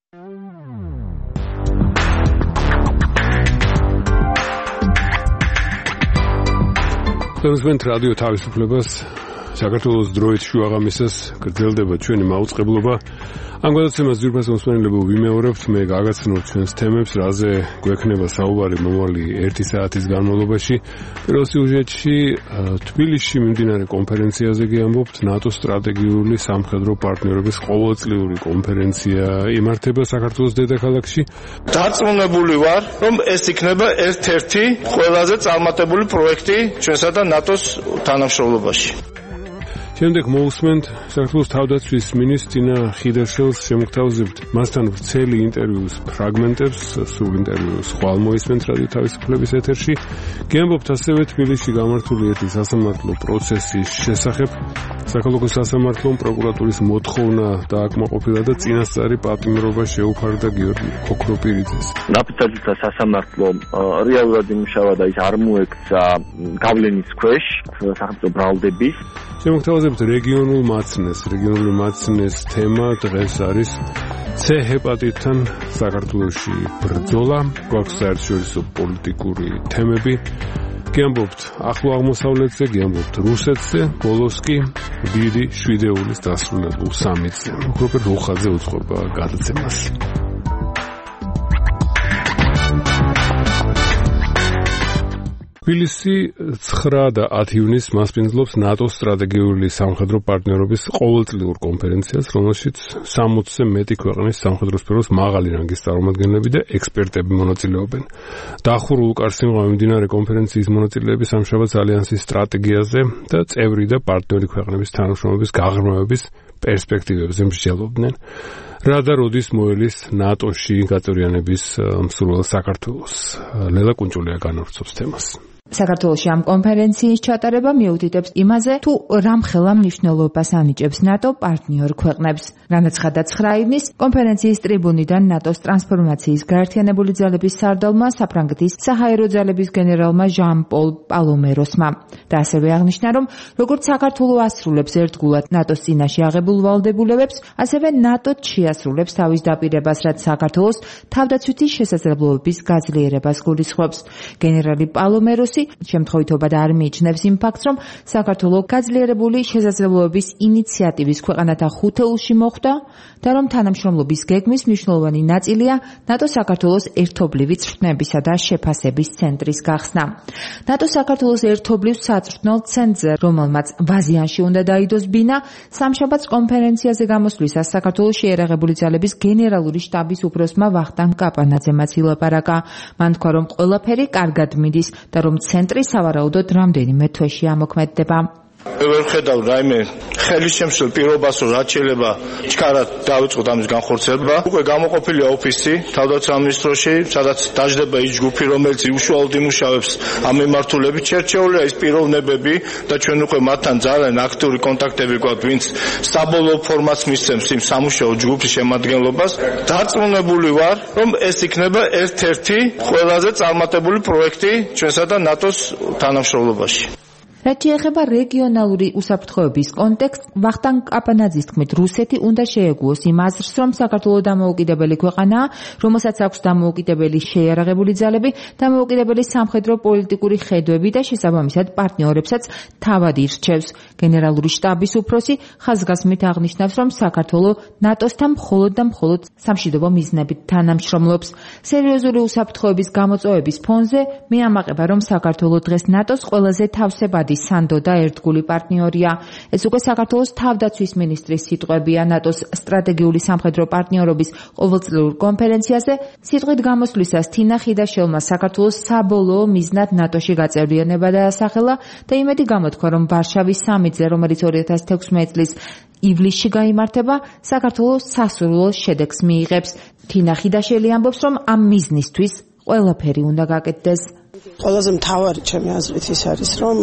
Თქვენ რადიო თავისუფლებას საქართველოს დროით შუაღამისას გრძელდება ჩვენი მაუწყებლობა. ამ გადაცემას ძირფას მოსმენელებო ვიმეორებთ, მე გაგაცნობ ჩვენს თემებს, რაზე გვექნება საუბარი მომავალი 1 საათის განმავლობაში. პირველ სიუჟეტში თბილისში მიმდინარე კონფერენციაზე გიამბობთ. ნატოს სტრატეგიული სამხედრო პარტნიორობის ყოველწლიური კონფერენცია იმართება საქართველოს დედაქალაქში. დარწმუნებული ვარ, რომ ეს იქნება ერთ-ერთი ყველაზე წარმატებული პროექტი ჩვენსა და ნატოს თანამშრომლობაში. შემდეგ მოусმენთ საქართველოს თავდაცვის მინისტრ ტინა ხიდაშელს, შემოგთავაზებთ მასთან ვრცელი ინტერვიუს ფრაგმენტებს, სრულ ინტერვიუს ხვალ მოისმენთ რადიო თავისუფლების ეთერში. გიამბობთ ასევე თბილისში გამართული ერთი სასამართლო პროცესის შესახებ. საქართველოს სასამართლომ პროკურატურის მოთხოვნა დააკმაყოფილა და წინასწარი პატიმრობა შეუფარდა გიორგი ოქროპირიძეს. ნაფთაძის სასამართლო რეალურად იმუშავა და ის არ მოექცა გავლენის ქვეშ სახელმწიფო ბრალდების. შემოგთავაზებთ რეგიონული მაცნეს თემა დღეს არის C ჰეპატიტთან საქართველოში ბრძოლა, გვაქვს საერთაშორისო პოლიტიკური თემები. გიამბობთ ახლო აღმოსავლეთზე, გიამბობთ რუსეთზე, ბოლოს კი დიდი შვიდეულის დასრულებულ სამიტზე. უბრალოდ რუხაძე უძღვება გადაცემას. თბილისი 9 და 10 ივნისს მასპინძლობს ნატოს სტრატეგიული სამხედრო პარტნიორობის ყოველწლიურ კონფერენციას, რომელშიც 60-ზე მეტი ქვეყნის სამხედრო სფეროს მაღალი რანგის წარმომადგენლები და ექსპერტები მონაწილეობენ. დახურულ უკარსინღვა მიმდინარე კონფერენციის მონაწილეები სამშაბათს ალიანსის სტრატეგიაზე და წევრი და პარტნიორი ქვეყნების თანამშრომლობის გაღრმავების პერსპექტივებზე მსჯელობდნენ. რა და როდის მოელის ნატოში გაწევრიანების მსურველ საქართველოს? ლელა კუნჭულია განავრცობს თემას. საქართველოში ამ კონფერენციის ჩატარება მიუთითებს იმაზე, თუ რამხელა მნიშვნელობას ანიჭებს ნატო პარტნიორ ქვეყნებს. განაცხადა 9 ივნისს კონფერენციის ტრიბუნიდან ნატოს ტრანსფორმაციის გაერთიანებული ძალების სარდალმა საფრანგეთის საჰაერო ძალების გენერალმა ჟან-პოლ პალომეროსმა და ასევე აღნიშნა, რომ როგორც საქართველო ასრულებს ერთგულად ნატოს წინაშე აღებულ ვალდებულებებს, ასევე ნატო შეასრულებს თავის დაპირებას, რაც საქართველოს თავდაცვითი შესაძლებლობების გაძლიერებას გულისხმობს. გენერალი პალომეროსი შემთხვევითობად არ მიიჩნევს იმ ფაქტს, რომ საქართველო გაძლიერებული შესაძლებლობების ინიციატივის ქვეყანათა ხუთეულში მოხვდა და რომ თანამშრომლობის გეგმის მნიშვნელოვანი ნაწილია ნატო საქართველოს ერთობლივი წვრთნებისა და შეფასების ცენტრის გახსნა. ნატო საქართველოს ერთობლივ საწვრთნელ ცენტრზე, რომელმაც ვაზიანში უნდა დაიდოს ბინა, სამშაბათს კონფერენციაზე გამოსვლისას საქართველოს შეიარაღებული ძალების გენერალური შტაბის უფროსმა ვახტანგ კაპანაძემაც ილაპარაკა. მან თქვა, რომ ყველაფერი კარგად მიდის და რომ ცენტრი სავარაუდოდ რამდენიმე თვეში ამოქმედდება. ვერ ხედავ რაიმე ხელისშემშლ პირობას, რომ რაც შეიძლება ჩქარად დავიწყოთ ამის განხორციელება. უკვე გამოყოფილია ოფისი თავდაცვის სამინისტროში, სადაც დაждდება ის ჯგუფი, რომელიც უშუალოდ იმუშავებს ამ მიმართულებით. შერჩეულია ის პიროვნებები და ჩვენ უკვე მათთან ძალიან აქტიური კონტაქტები გვაქვს, ვინც საბოლოო ფორმას მისცემს იმ სამუშაო ჯგუფის შემადგენლობას. დარწმუნებული ვარ, რომ ეს იქნება ერთ-ერთი ყველაზე წარმატებული პროექტი ჩვენსა და ნატოს თანამშრომლობაში. რაც შეეხება რეგიონალური უსაფრთხოების კონტექსტს, ვახტანგ კაპანაძის თქმით, რუსეთი უნდა შეეგუოს იმ აზრს, რომ საქართველო დამოუკიდებელი ქვეყანაა, რომელსაც აქვს დამოუკიდებელი შეიარაღებული ძალები, დამოუკიდებელი სამხედრო პოლიტიკური ხედვები და შესაბამისად პარტნიორებსაც თავად ირჩევს. გენერალური შტაბის უფროსი ხაზგასმით აღნიშნავს, რომ საქართველო ნატოსთან მხოლოდ და მხოლოდ სამშვიდობო მიზნებით თანამშრომლობს. სერიოზული უსაფრთხოების გამოწვევების ფონზე მეამაყება, რომ საქართველო დღეს ნატოს ყველაზე თავსებადი სანდო და ერთგული პარტნიორია. ეს უკვე საქართველოს თავდაცვის მინისტრის სიტყვებია ნატოს სტრატეგიული სამხედრო პარტნიორობის ყოველწლიურ კონფერენციაზე. სიტყვით გამოსვლისას თინა ხიდაშელმა საქართველოს საბოლოო მიზნად ნატოში გაწევრიანება დაასახელა და იმედი გამოთქვა, რომ ვარშავის სამიტზე, რომელიც 2016 წლის ივლისში გაიმართება, საქართველოს სასურველ შედეგს მიიღებს. თინა ხიდაშელი ამბობს, რომ ამ მიზნისთვის ყველაფერი უნდა გაკეთდეს. ყველაზე მთავარი ჩემი აზრით ის არის, რომ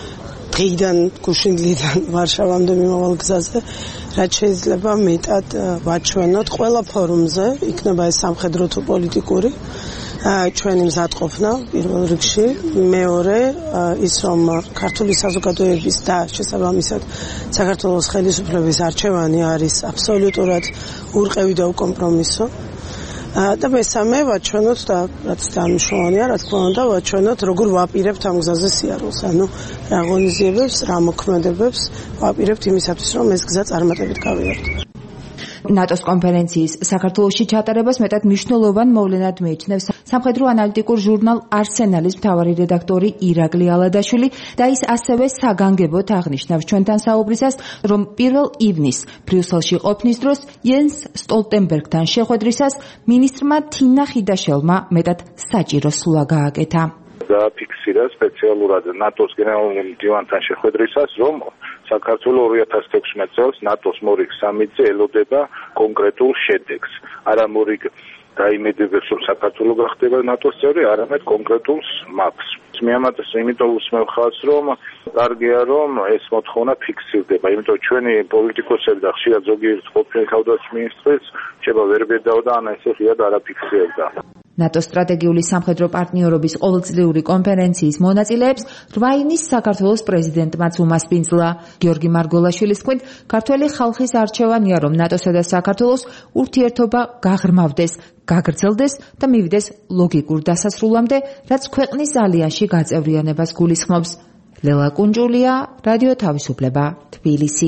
დღიდან გუშინდლიდან ვარშავამდე მიმავალ გზაზე რაც შეიძლება მეტად ვაჩვენოთ ყველა ფორუმზე, იქნება ეს სამხედრო თუ პოლიტიკური, ჩვენი მზადყოფნა პირველ რიგში, მეორე ის რომ ქართული საზოგადოების და შესაბამისად საქართველოს ხელისუფლების არჩევანი არის აბსოლუტურად ურყევი და უკომპრომისო. და მესამე ვაჩვენოთ და რაც დამშვენია, რა თქმა უნდა, ვაჩვენოთ როგორ ვაპირებთ ამ გზაზე სიარულს, ანუ რა ღონისძიებებს, რა მოქმედებებს ვაპირებთ იმისათვის, რომ ეს გზა წარმატებით გავიარდეთ. ნატოს კონფერენციის საქართველოში ჩატარებას მეტად მნიშვნელოვან მოვლენად მიიჩნევს სამხედრო ანალიტიკურ ჟურნალ არსენალის მთავარი რედაქტორი ირაკლი ალადაშვილი და ის ასევე საგანგებოდ აღნიშნავს ჩვენთან საუბრისას, რომ 1 ივნისს ბრიუსელში ყოფნის დროს იენს სტოლტენბერგთან შეხვედრისას მინისტრმა თინა ხიდაშელმა მეტად საჭირო სულა გააკეთა. Დააფიქსირა სპეციალურად ნატოს გენერალურ მდივანთან შეხვედრისას, რომ საქართველოს 2016 წელს ნატოს მორიგ სამიტზე ელოდება კონკრეტულ შედეგს. არა მორიგ დაიმედებს, რომ საქართველოს გახდება ნატოს წევრი, არამედ კონკრეტულ მაპს. მე ამათს იმიტომ უსმევ ხაზს, რომ კარგია, რომ ეს მოთხოვნა ფიქსირდება, იმიტომ ჩვენი პოლიტიკოსები და ხშირად ზოგიერთ ყოფილი თავდაცვის მინისტრიც შეიძლება ვერ ბედავდა, ან ესე ღიად არ აფიქსირდა. ნატოს სტრატეგიული სამხედრო პარტნიორობის ყოველწლიური კონფერენციის მონაწილეებს 8 ივნისს საქართველოს პრეზიდენტმაც უმასპინძლა. გიორგი მარგოლაშვილის თქმით, ქართველი ხალხის არჩევანია, რომ ნატოსა და საქართველოს ურთიერთობა გაღრმავდეს, გაგრძელდეს და მივიდეს ლოგიკურ დასასრულამდე, რაც ქვეყნის ალიანსში გაწევრიანებას გულისხმობს. ლელა კუნჯულია, რადიო თავისუფლება, თბილისი.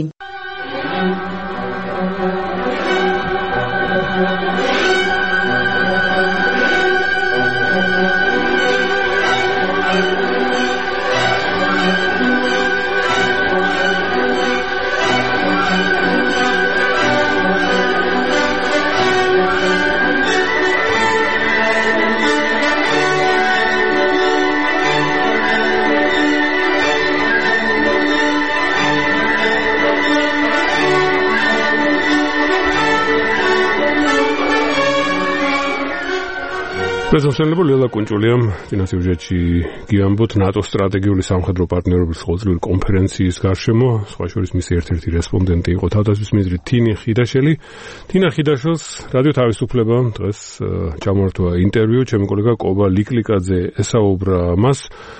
პრეზიდენტი ლელა კუნჯულიამ წინასიუჟეტში გიამბოთ ნატოს სტრატეგიული სამხედრო პარტნიორობის ყოველწლიური კონფერენციის გარშემო, სხვა შორის მისი ერთ-ერთი რესპონდენტი იყო თავდაცვის მინისტრი თინა ხიდაშელი. თინა ხიდაშელს რადიო თავისუფლება დღეს ჩამოართვა ინტერვიუ, ჩემი კოლეგა კობა ლიკლიკაძე ესაუბრა მას.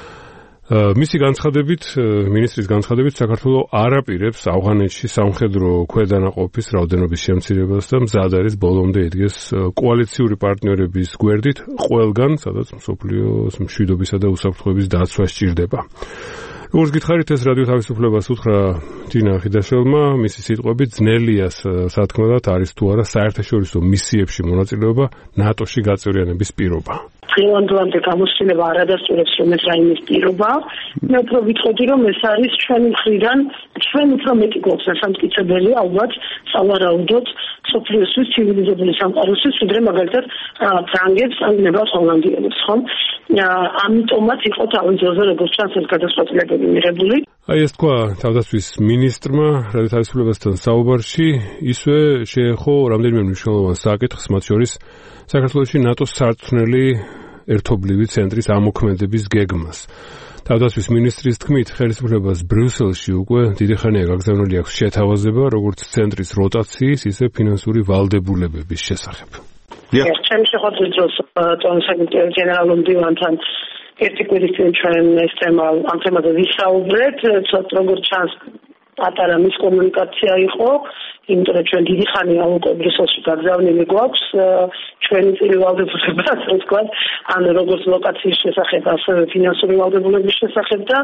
მისი განცხადებით, მინისტრის განცხადებით, საქართველოს არ აპირებს ავღანეთში სამხედრო ქვედანაყოფის რაოდენობის შემცირებას და მზად არის ბოლომდე იდგეს კოალიციური პარტნიორების გვერდით ყველგან, სადაც მსოფლიოს მშვიდობისა და უსაფრთხოების დაცვა სჭირდება. როგორც გითხარით, ეს რადიო თავისუფლებას უთხრა თინა ხიდაშელმა, მისი სიტყვებით ძნელია სათქმელად არის თუ არა საერთაშორისო მისიებში მონაწილეობა ნატოში გაწევრიანების პირობა. დღევანდლამდე გამოსცემება არ ადასტურებს, რომ ეს რაიმის პირობა. მე უფრო ვიტყოდი, რომ ეს არის ჩვენი მხრიდან, ჩვენ უფრო მეტი გვაქვს დასამტკიცებელი, ალბათ, სავარაუდოდ, სოფლიოსთვის ცივილიზებული სამყაროსთვის, ვიდრე მაგალითად ფრანგებს ან ნებას ჰოლანდიელებს, ხომ? ამიტომაც იყო თავის ძროზე, როგორც ჩანს, ეს გადაწყვეტილებები მიღებული. აი ეს თქვა თავდაცვის მინისტრმა რადიო თავისუფლებასთან საუბარში, ისვე შეეხო რამდენიმე მნიშვნელოვან საკითხს, მათ შორის საქართველოში ნატოს სარწმუნოების ერთობლივი ცენტრის ამოქმედების გეგმას. თავდაცვის მინისტრის თქმით, ხელისუფლებას ბრიუსელში უკვე დიდი ხანია გაგზავნილი აქვს შეთავაზება, როგორც ცენტრის როტაციის, ისე ფინანსური ვალდებულებების შესახებ. ჩემი შეხვედრის დროს ტონსაგიტერის გენერალურ მდივანთან ერთი კვირის წინ ჩვენ ეს თემა ამ თემაზე ვისაუბრეთ, ცოტა როგორც ჩანს პატარა მისკომუნიკაცია იყო, იმიტომ რომ ჩვენ დიდი ხანია უკვე ბრიუსელში გაგზავნილი გვაქვს ჩვენი წილი ვალდებულება, ასე ვთქვათ, ან როგორც ლოკაციის შესახებ, ასევე ფინანსური ვალდებულების შესახებ და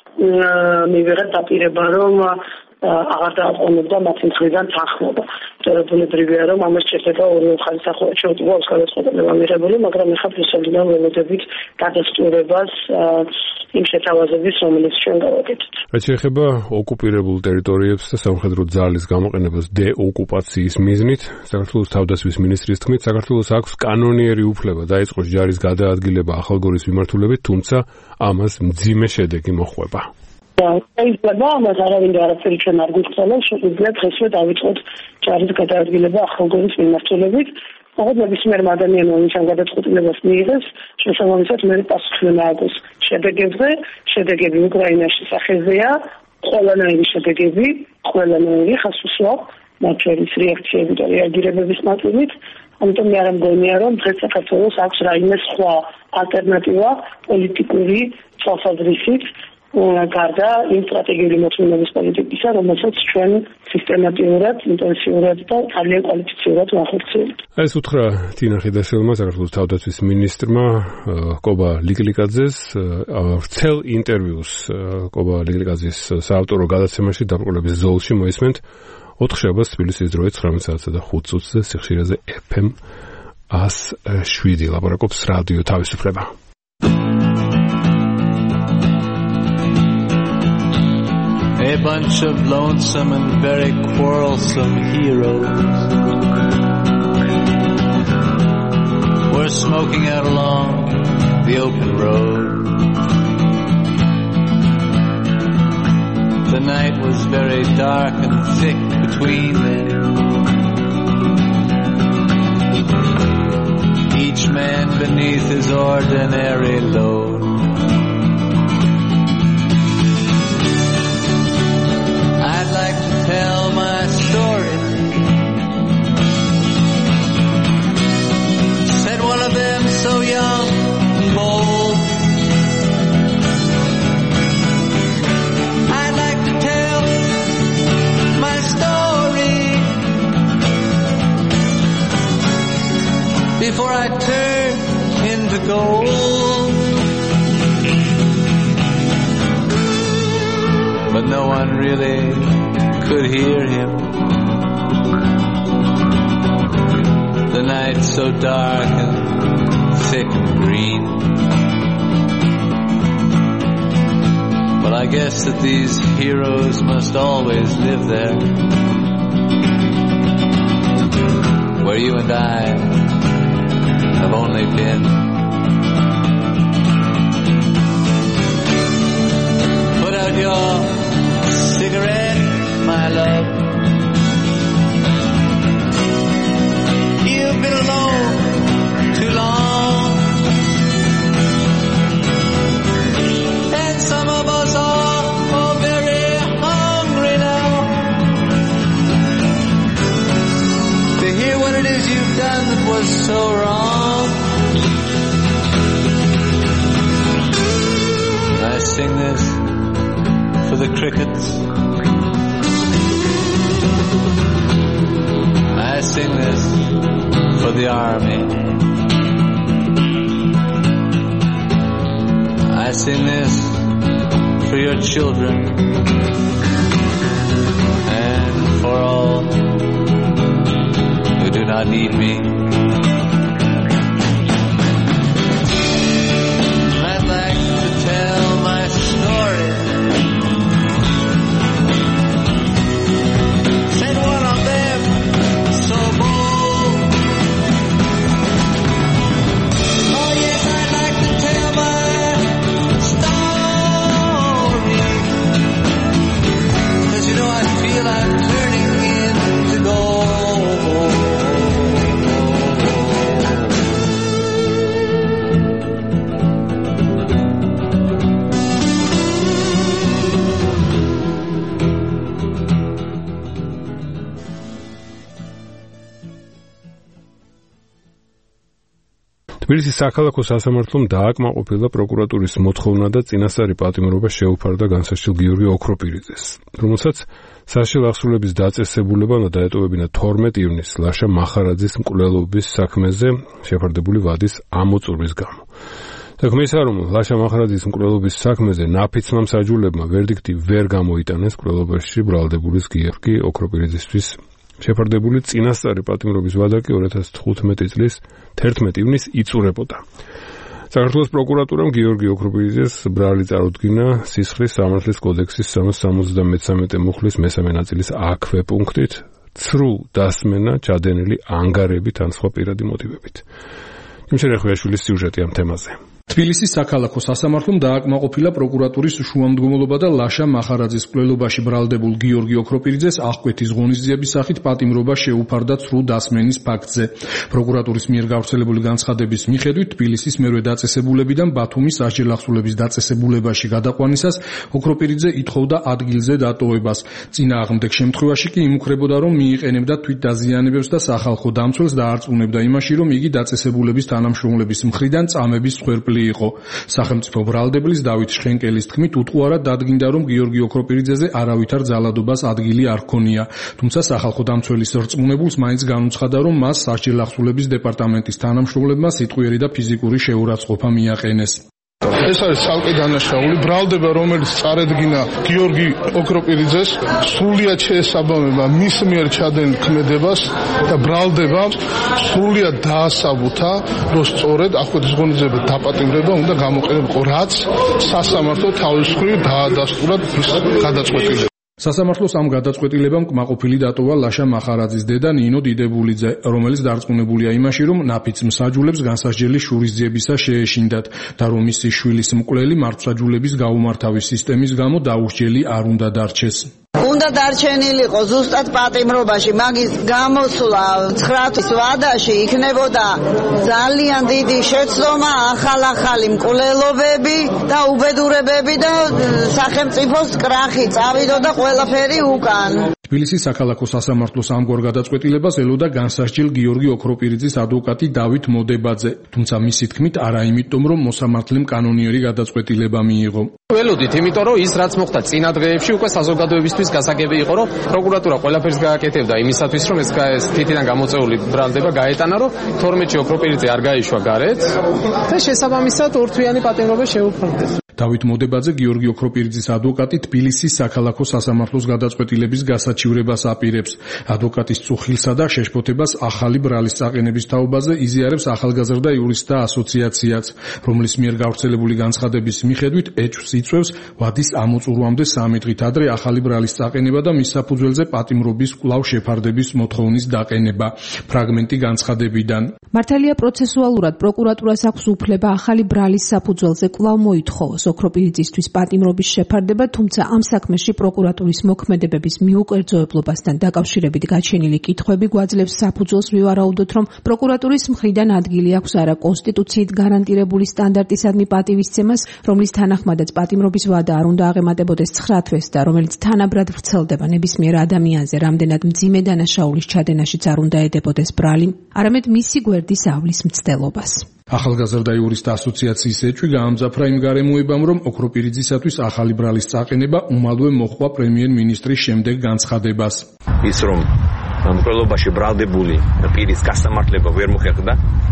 მივიღეთ დაპირება, რომ აღარ დააყოვნებდა მათი მხრიდან თანხმობა. ბუნებრივია, რომ ამას შეიძლება ორივე მხარის სახელმწიფო გვაქვს გადაწყვეტილება მიღებული, მაგრამ ეხლა ბრიუსელიდან ველოდებით გადასტურებას იმ შეთავაზების, რომელიც ჩვენ გავაკეთეთ. რაც შეეხება ოკუპირებულ ტერიტორიებს და სამხედრო ძალის გამოყენებას დეოკუპაციის მიზნით, საქართველოს თავდაცვის მინისტრის თქმით, საქართველოს აქვს კანონიერი უფლება დაიწყოს ჯარის გადაადგილება ახალგორის მიმართულებით, თუმცა ამას მძიმე შედეგი მოჰყვება. შეიძლება ამას არავინ არაფერი ჩვენ არ გვიწყდება, შეგვიძლია დღესვე დავიწყოთ ჯარის გადაადგილება ახალგორის მიმართულებით. ოღონდ ნებისმიერ ადამიანმა ვინც ამ გადაწყვეტილებას მიიღეს, შესაბამისად მე პასუხი მაქვს შედეგებზე, შედეგები უკრაინაში სახეზეა, ყველანაირი შედეგები, ყველანაირი ხასუსვა, მათ შორის რეაქციები და რეაგირებების ნაწილით, ამიტომ მე არ მგონია რომ დღეს საქართველოს აქვს რაიმე სხვა ალტერნატივა პოლიტიკური თვალსაზრისით გარდა იმ სტრატეგიული მოთხოვნების პოლიტიკისა, რომელსაც ჩვენ სისტემატიურად, ინტენსიურად და ძალიან კვალიფიცირებულად ვახორციელებთ. ეს უთხრა თინა ხიდაშვილმა, საქართველოს თავდაცვის მინისტრმა კობა ლიკლიკაძეს, ვრცელ ინტერვიუს კობა ლიკლიკაძის საავტორო გადაცემაში დაბრკოლების ზოლში მოისმენთ 4 შაბათს თბილისის დროით 19:05 სიხშირეზე FM 107 ლაპარაკობს რადიო თავისუფლება. A bunch of lonesome and very quarrelsome heroes were smoking out along the open road. The night was very dark and thick between them. Each man beneath his ordinary load. I'd like to tell my story, said one of them so young and bold. I'd like to tell my story before I turn into gold. But no one really could hear him. The night's so dark and thick and green. But I guess that these heroes must always live there, where you and I have only been. Put out your cigarette, my love. You've been alone too long, and some of us are very hungry now to hear what it is you've done that was so wrong. I sing this for the crickets. I sing this for the army. I sing this for your children and for all who do not need me. I'd like to tell my story, said one of them so bold. Oh yes, I'd like to tell my story, 'cause you know I feel I'm turning into gold. თბილისის საქალაქო სასამართლომ დააკმაყოფილა პროკურატურის მოთხოვნა და წინასწარი პატიმრობა შეუფარდა განსაცდელ გიორგი ოქროპირიძეს, რომელსაც საშინელ აღსრულების დაწესებულება უნდა დაეტოვებინა 12 ივნისს ლაშა მახარაძის მკვლელობის საქმეზე შეფარდებული ვადის ამოწურვის გამო. საქმე ისაა, რომ ლაშა მახარაძის მკვლელობის საქმეზე ნაფიცმა მსაჯულებმა ვერდიქტი ვერ გამოიტანეს მკვლელობაში ბრალდებულის გიორგი ოქროპირიძისთვის შეფარდებული წინასწარი პატიმრობის ვადა კი 2015 წლის 11 ივნისს იწურებოდა. საქართველოს პროკურატურამ გიორგი ოქროპირიძეს ბრალი წარუდგინა სისხლის სამართლის კოდექსის 373 მუხლის მესამე ნაწილის აქვე პუნქტით, ცრუ დასმენა ჩადენილი ანგარებით ან სხვა პირადი მოტივებით. იმშერე ხვიაშვილის სიუჟეტი ამ თემაზე. თბილისის საქალაქო სასამართლომ დააკმაყოფილა პროკურატურის შუამდგომლობა და ლაშა მახარაძის მკვლელობაში ბრალდებულ გიორგი ოქროპირიძეს აღკვეთის ღონისძიების სახით პატიმრობა შეუფარდა ცრუ დასმენის ფაქტზე. პროკურატურის მიერ გავრცელებული განცხადების მიხედვით თბილისის მერვე დაწესებულებიდან ბათუმის სასჯელახსოვრების დაწესებულებაში გადაყვანისას ოქროპირიძე ითხოვდა ადგილზე დატოვებას. წინააღმდეგ შემთხვევაში კი იმუქრებოდა, რომ მიიყენებდა თვითდაზიანებებს და სახალხო დამცველს და არწმუნებდა იმაში, რომ იგი დაწესებულების თანამშრომლების მხრიდან წამების მსხვერპლი იყო. სახელმწიფო ბრალდებლის დავით შხენკელის თქმით, უტყუარად დადგინდა, რომ გიორგი ოქროპირიძეზე არავითარ ძალადობას ადგილი არ ჰქონია. თუმცა სახალხო დამცველის რწმუნებულს მაინც განუცხადა, რომ მას სასჯელახსოვრების დეპარტამენტის თანამშრომლებმა სიტყვიერი და ფიზიკური შეურაცხყოფა მიაყენეს. ეს არის ცალკე დანაშაული ბრალდება, რომელიც წარედგინა გიორგი ოქროპირიძეს, სრულიად შეესაბამება მის მიერ ჩადენილ ქმედებას და ბრალდება სრულიად დაასაბუთა, რომ სწორედ აღკვეთის ღონისძიება დაპატიმრება უნდა გამოყენებიყო, რაც სასამართლო თავის მხრივ დაადასტურა ის გადაწყვეტილება. სასამართლოს ამ გადაწყვეტილებამ კმაყოფილი დატოვა ლაშა მახარაძის დედა ნინო დიდებულიძე, რომელიც დარწმუნებულია იმაში, რომ ნაფიც მსაჯულებს განსასჯელი შურისძიებისა შეეშინდათ და რომ მისი შვილის მკვლელი მართლმსაჯულების გაუმართავი სისტემის გამო დაუსჯელი არ უნდა დარჩეს. უნდა დარჩენილიყო ზუსტად პატიმრობაში, მაგის გამოსვლა 9 თვის ვადაში იქნებოდა ძალიან დიდი შეცდომა, ახალ-ახალი მკვლელობები და უბედურებები და სახელმწიფოს კრახი წავიდოდა ყველაფერი უკან. თბილისის საქალაქო სასამართლოს ამგვარ გადაწყვეტილებას ელოდა განსასჯელ გიორგი ოქროპირიძის ადვოკატი დავით მოდებაძე, თუმცა მისი თქმით არა იმიტომ, რომ მოსამართლემ კანონიერი გადაწყვეტილება მიიღო. ველოდით, იმიტომ რომ ის რაც მოხდა წინა დღეებში უკვე საზოგადოებისთვის გასაგები იყო, რომ პროკურატურა ყველაფერს გააკეთებდა იმისათვის, რომ ეს თითიდან გამოწეული ბრალდება გაეტანა, რომ 12-ში ოქროპირიძე არ გაიშვა გარეთ და შესაბამისად ორთვიანი პატიმრობა შეუფარდეს. დავით მოდებაძე გიორგი ოქროპირიძის ადვოკატი თბილისის საქალაქო სასამართლოს გადაწყვეტილების გასაჩივრებას აპირებს. ადვოკატის წუხილსა და შეშფოთებას ახალი ბრალის წაყენების თაობაზე იზიარებს ახალგაზრდა იურისტთა ასოციაციაც, რომლის მიერ გავრცელებული განცხადების მიხედვით ეჭვს იწვევს ვადის ამოწურვამდე 3 დღით ადრე ახალი ბრალის წაყენება და მის საფუძველზე პატიმრობის კვლავ შეფარდების მოთხოვნის დაყენება. ფრაგმენტი განცხადებიდან. მართალია პროცესუალურად პროკურატურას აქვს უფლება ახალი ბრალის საფუძველზე კვლავ მოითხოვოს ოქროპირიძისთვის პატიმრობის შეფარდება, თუმცა ამ საქმეში პროკურატურის მოქმედებების მიუკერძოებლობასთან დაკავშირებით გაჩენილი კითხვები გვაძლევს საფუძველს ვივარაუდოთ, რომ პროკურატურის მხრიდან ადგილი აქვს არა კონსტიტუციით გარანტირებული სტანდარტისადმი პატივისცემას, რომლის თანახმადაც პატიმრობის ვადა არ უნდა აღემატებოდეს 9 თვეს და რომელიც თანაბრად ვრცელდება ნებისმიერ ადამიანზე, რამდენად მძიმე დანაშაულის ჩადენაშიც არ უნდა ედებოდეს ბრალი, არამედ მისი გვერდის ავლის მცდელობას. ახალგაზრდა იურისტთა ასოციაციის ეჭვი გაამძაფრა იმ გარემოებამ, რომ ოქროპირიძისათვის ახალი ბრალის წაყენება უმალვე მოჰყვა პრემიერ-მინისტრის შემდეგ განცხადებას. ის რომ მკვლელობაში ბრალდებული პირის გასამართლება ვერ მოხერხდა,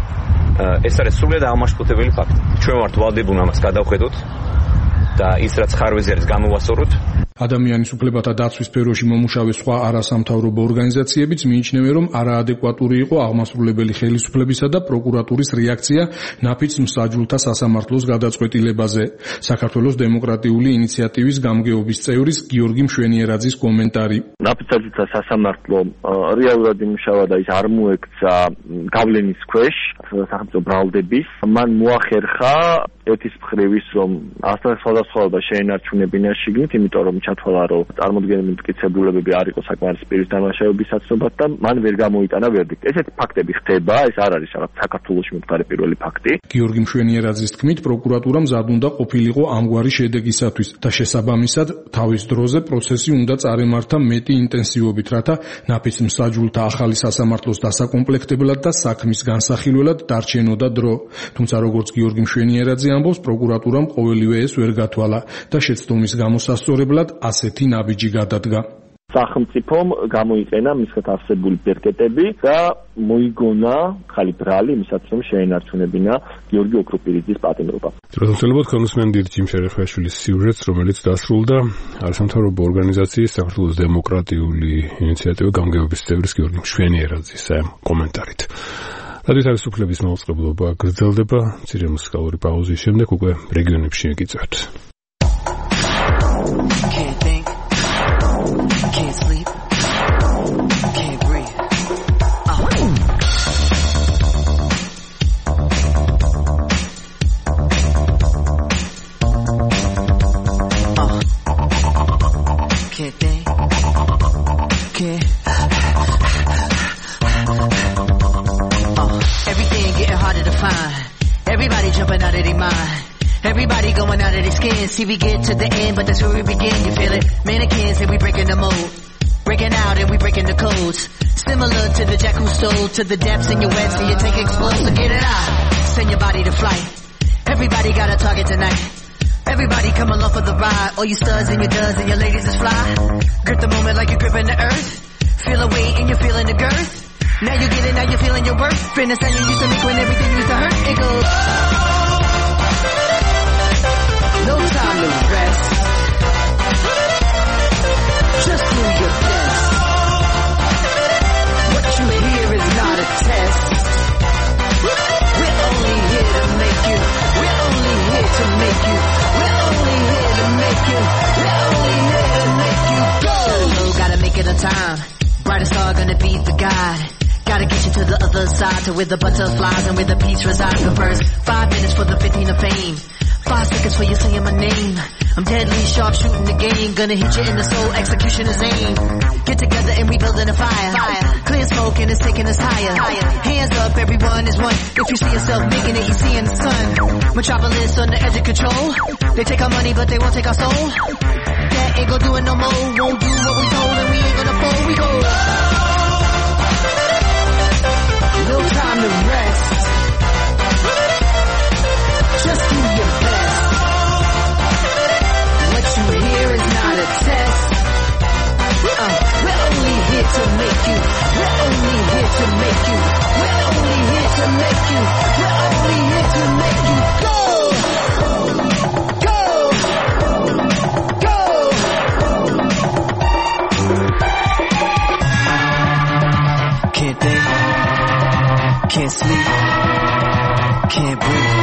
ეს არის სრულიად აღმაშფოთებელი ფაქტი. ჩვენ ვართ ვალდებულნი ამას გადავხედოთ და ის რაც ხარვეზე არის გამოვასწოროთ. ადამიანის უფლებათა დაცვის სფეროში მომუშავე სხვა არასამთავრობო ორგანიზაციებიც მიიჩნევენ, რომ არაადეკვატური იყო აღმასრულებელი ხელისუფლებისა და პროკურატურის რეაქცია ნაფიც მსაჯულთა სასამართლოს გადაწყვეტილებაზე. საქართველოს დემოკრატიული ინიციატივის გამგეობის წევრის გიორგი მშვენიერაძის კომენტარი. ნაფიც მსაჯულთა სასამართლო რეალურად იმუშავა და ის არ მოექცა გავლენის ქვეშ სახელმწიფო ბრალდების. მან მოახერხა ეთის მხრივის, რომ ასთან სხვადასხვაობა შეენარჩუნებინა შიგნით, იმიტომ რომ ჩათვალა, რომ წარმოდგენილი მტკიცებულებები არ იყო საკმარისი პირის დამნაშავების საცნობად და მან ვერ გამოიტანა ვერდიქტი. ესეთი ფაქტები ხდება, ეს არ არის რაღაც საქართველოში მომხდარი პირველი ფაქტი. გიორგი მშვენიერაძის თქმით, პროკურატურა მზად უნდა ყოფილიყო ამგვარი შედეგისათვის და შესაბამისად თავის დროზე პროცესი უნდა წარემართა მეტი ინტენსივობით, რათა ნაფიც მსაჯულთა ახალი სასამართლოს დასაკომპლექტებლად და საქმის განსახილველად დარჩენოდა დრო. თუმცა როგორც გიორგი მშვენიერაძე ამბობს, პროკურატურამ ყოველივე ეს ვერ გათვალა და შეცდომის გამოსასწორებლად ასეთი ნაბიჯი გადადგა. სახელმწიფომ გამოიყენა მისგან არსებული ბერკეტები და მოიგონა ხალი ბრალი იმისაც, რომ შეენარჩუნებინა გიორგი ოქროპირიძის პატიმრობა. დროთელობოთ კონსმენდი ჯიმ შერეხაშვილის სიუჟეტს, რომელიც დასრულდა არასამთავრობო ორგანიზაციის საქართველოს დემოკრატიული ინიციატივა გამგეობის წევრის გიორგი მშვენიერაძის კომენტარით. რადიო თავისუფლების მაუწყებლობა გრძელდება, მცირე მუსიკალური პაუზის შემდეგ უკვე რეგიონებში ეკიწევთ. Can't sleep, can't breathe. going out of their skin. See, we get to the end, but that's where we begin. You feel it? Mannequins and we breaking the mold. Breaking out and we breaking the codes. Similar to the Jack who stole to the depths in your web, so you take explode. So get it out. Send your body to flight. Everybody got a target tonight. Everybody come along for the ride. All you studs and your duds and your ladies is fly. Grip the moment like you're gripping the earth. Feel a weight and you're feeling the girth. Now you get it, now you're feeling your worth. Fitness that you used to make when everything used to hurt. It goes. No time to rest. Just do your best. What you hear is not a test. We're only here to make you. We're only here to make you. We're only here to make you. We're only here to make you go. Gotta make it on time. Brightest star gonna be the guide. Gotta get you to the other side, to where the butterflies and where the peace resides. The first 5 minutes for the 15 of fame. 5 seconds for you saying my name. I'm deadly sharp shooting the game. Gonna hit you in the soul, execution is aim. Get together and we building a fire. Clear smoke and it's taking us higher. Hands up, everyone is one. If you see yourself making it, you see in the sun. Metropolis on the edge of control. They take our money but they won't take our soul. That ain't gon' do it no more. Won't do what we told and we ain't gonna fold. We go. No time to rest. Just do your best. What you hear is not a test. We're only here to make you. We're only here to make you. We're only here to make you. We're only here to make you go. Go. Go. Can't think. Can't sleep. Can't breathe.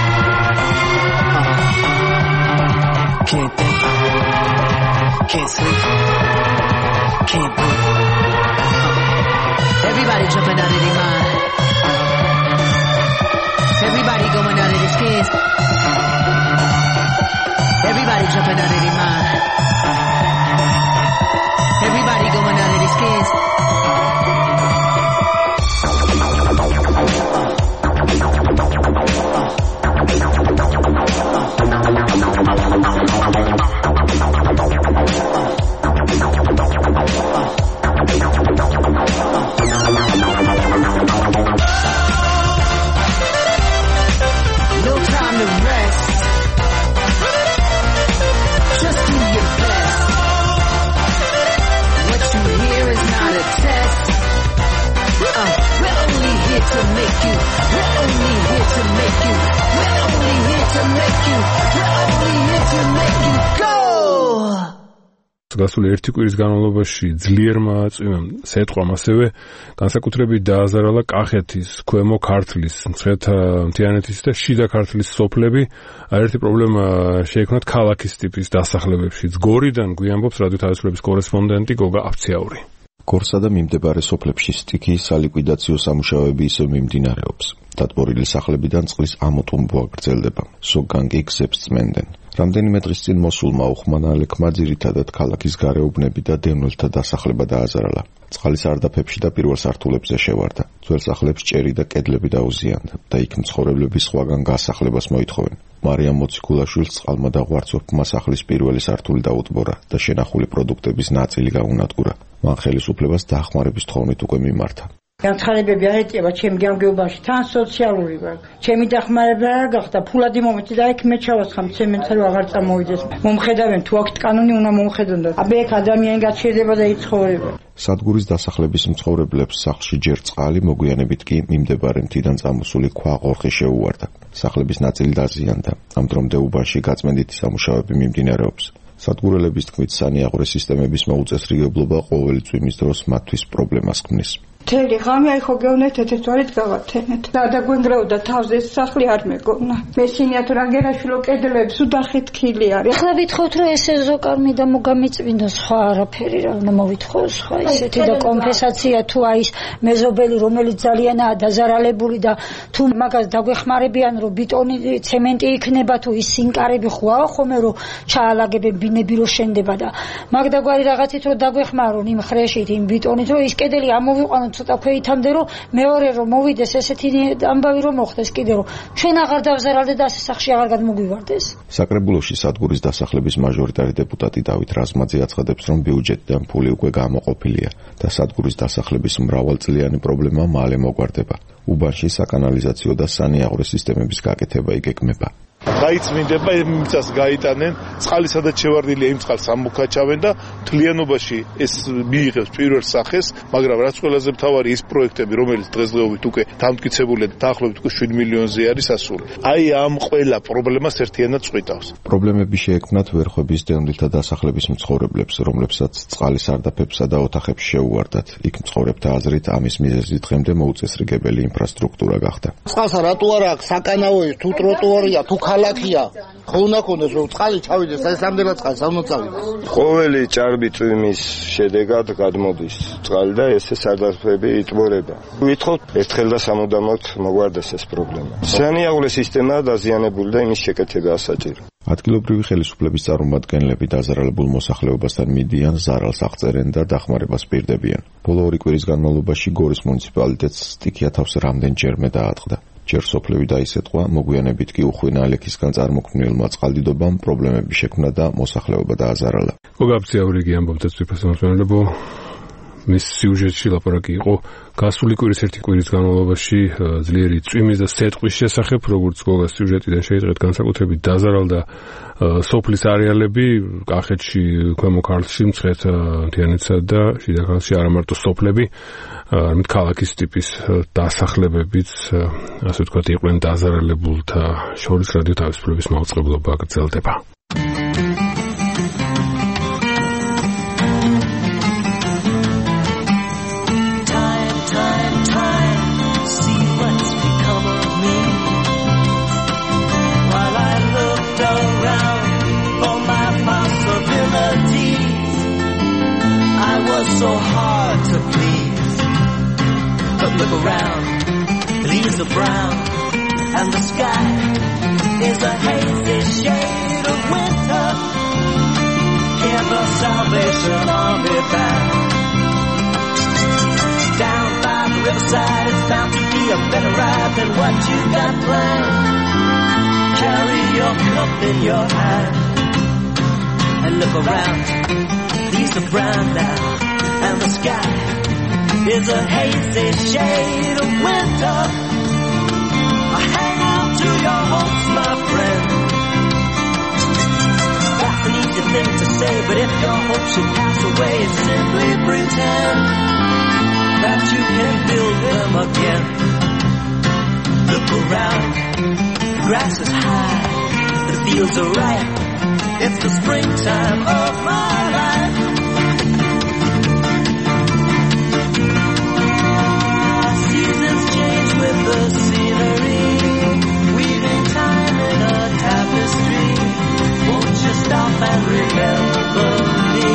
Can't think. Can't sleep. Can't breathe. Everybody jumping out of their mind. Everybody going out of their skins. Everybody jumping out of their mind. Everybody going out of their skins. No time to rest. Just do your best. What you hear is not a test. We're only here to make you. We're only here to make you. We're only here to make you. We're only here to make you go. გასული ერთი კვირის განმავლობაში ძლიერმა წვიმამ სეტყვამ ასევე განსაკუთრებით დააზარალა კახეთის, ქვემო ქართლის, მთიანეთის და შიდა ქართლის სოფლები. ერთი პრობლემა შეექმნათ ქალაქის ტიპის დასახლებებშიც. გორიდან გვიამბობს რადიო თავისუფლების კორესპონდენტი გოგა აფციაური. გორსა და მიმდებარე სოფლებში სტიქიის სალიკვიდაციო სამუშაოები ისევ მიმდინარეობს. დატბორილი სახლებიდან წყლის ამოტუმბვა გრძელდება. ზოგან კი გზებს წმენდნენ. რამდენიმე დღის წინ მოსულმა უხმანალექმა ძირითადად ქალაქის გარეუბნები და დევნილთა დასახლება დააზარალა. წყალის არდაფებში და პირველ სართულებზე შევარდა. ძველ სახლებს ჭერი და კედლები დაუზიანდა და იქ მცხოვრებლები სხვაგან გასახლებას მოითხოვენ. მარიამ მოციქულაშვილს წყალმა და ღვარცოფმა სახლის პირველი სართული დაუტბორა და შენახული პროდუქტების ნაწილი გაუნადგურა. მან ხელისუფლებას დახმარების თხოვნით უკვე მიმართა. განცხადებები არ ეტიება ჩემი გამგეობაში, თან სოციალური ვარ. ჩემი დახმარება არ გახდა, ფულადი მომეწი და იქ მე ჩავასხამ ცემენტს რომ აღარ წამოვიდეს. მომხედავენ თუ აქ კანონი უნდა მომხედონ და აბა ეგ ადამიანი გაჩერდება და იცხოვრება. სადგურის დასახლების მცხოვრებლებს სახლში ჯერ წყალი, მოგვიანებით კი მიმდებარე მთიდან წამოსული ქვა ღორღი შეუვარდა. სახლების ნაწილი დაზიანდა. ამ დრომდე უბანში გაწმენდითი სამუშაოები მიმდინარეობს. სადგურელების თქმით, სანიაღვრე სისტემების მოუწესრიგებლობა ყოველი წვიმის დროს მათთვის პრობლემას ქმნის. მთელი ღამე აი ხო გევნეთ ეთეთვარით გავათენეთ. დაგვენგრეოდა თავზე სახლი არ მეგონა. მესინიათ რანგერაშვილო კედლებს უდახით ხილი არის. ახლა ვითხოვთ რომ ეს ეზოკარმი და მოგამიწვინო სხვა არაფერი რა უნდა მოვითხოვო სხვა ისეთი და კომპენსაცია თუ აი ეს მეზობელი რომელიც ძალიანაა დაზარალებული და თუ მაგას დაგვეხმარებიან რომ ბიტონი ცემენტი იქნება თუ ის სინკარები ხواه ხომე რომ ჩაალაგებენ ბინები რომ შენდება და მაგ დაგვარი რაღაცით რომ დაგვეხმარონ იმ ხრეშით იმ ბიტონით რომ ის კედელი ამოვიყვანოთ ცოტა ქვეითამდე რომ მეორე რომ მოვიდეს ესეთი ამბავი რომ მოხდეს კიდე რომ ჩვენ აღარ დავზარალდეთ და ასე სახში აღარ გადმოგვივარდეს. საკრებულოში სადგურის დასახლების მაჟორიტარი დეპუტატი დავით რაზმაძე აცხადებს, რომ ბიუჯეტიდან ფული უკვე გამოყოფილია და სადგურის დასახლების მრავალწლიანი პრობლემა მალე მოგვარდება. უბანში საკანალიზაციო და სანიაღვრე სისტემების გაკეთება იგეგმება. გაიწმინდება იმცას გაიტანენ, წყალი სადაც შევარდილია იმ წყალს ამოქაჩავენ და მთლიანობაში ეს მიიღებს პირველ სახეს, მაგრამ რაც ყველაზე მთავარი ის პროექტები, რომელიც დღესდღეობით უკვე დამტკიცებულია და დაახლოებით 7 მილიონზე არის ასული. აი ამ ყველა პრობლემას ერთიანად წვითავს. პრობლემები შეექმნათ ვერხვების დევნილთა დასახლების მცხოვრებლებს, რომლებსაც წყალი სარდაფებსა და ოთახებში შეუვარდათ. იქ მცხოვრებთა აზრით ამის მიზეზი დღემდე მოუწესრიგებელი ინფრასტრუქტურა გახდა. წყალს რატო არ აქვს საკანაოი, თუ ტროტუარია, თუ ქალაქია, ხო უნდა ქონდეს რომ წყალი ჩავიდეს, ეს ამდენად წყალს არ უნდა წავიდეს. ყოველი ჭარბი წვიმის შედეგად გადმოდის წყალი და ესე სარდაფები იტბორება. ვითხოვთ ერთხელ და სამუდამოდ მოგვარდეს ეს პრობლემა. სანიაღვრე სისტემა დაზიანებული და იმის შეკეთებაა საჭირო. ადგილობრივი ხელისუფლების წარმომადგენლები დაზარალებულ მოსახლეობასთან მიდიან, ზარალს აღწერენ და დახმარებას პირდებიან. ბოლო 2 კვირის განმავლობაში გორის მუნიციპალიტეტს სტიქია თავს რამდენჯერმე დაატყდა. ჯერ სოფლები დაისეთყვა, მოგვიანებით კი უხვინა ალექისგან წარმოქმნილმა წყალდიდობამ პრობლემები შექმნა და მოსახლეობა დააზარალა. გოგაბცი ავრიგი ამბობდა ციფროსამსმენელებო მის სიუჟეტში ლაპარაკი იყო გასული კვირის 1 კვირის განმავლობაში ძლიერი წვიმის და სეტყვის შესახებ, როგორც გოგას სიუჟეტიდან შეიტყეთ, განსაკუთრებით დაზარალდა სოფლის არეალები კახეთში, ქვემო ქართლში, მცხეთ მთიანეთსა და შიდა ქართლში, არა მარტო სოფლები, არამედ ქალაქის ტიპის დასახლებებიც, ასე ვთქვათ, იყვნენ დაზარალებულთა შორის რადიო თავისუფლების მაუწყებლობა გრძელდება. So hard to please, but look around, leaves are brown, and the sky is a hazy shade of winter. Hear the Salvation Army band. Down by the riverside, it's bound to be a better ride than what you got planned. Carry your cup in your hand, and look around, leaves are brown now. And the sky is a hazy shade of winter. Hang on to your hopes, my friend. That's an easy thing to say, but if your hopes should pass away, simply pretend that you can build them again. Look around, the grass is high, the fields are ripe. It's the springtime of my life. With the scenery, weaving time in a tapestry. Won't you stop and remember me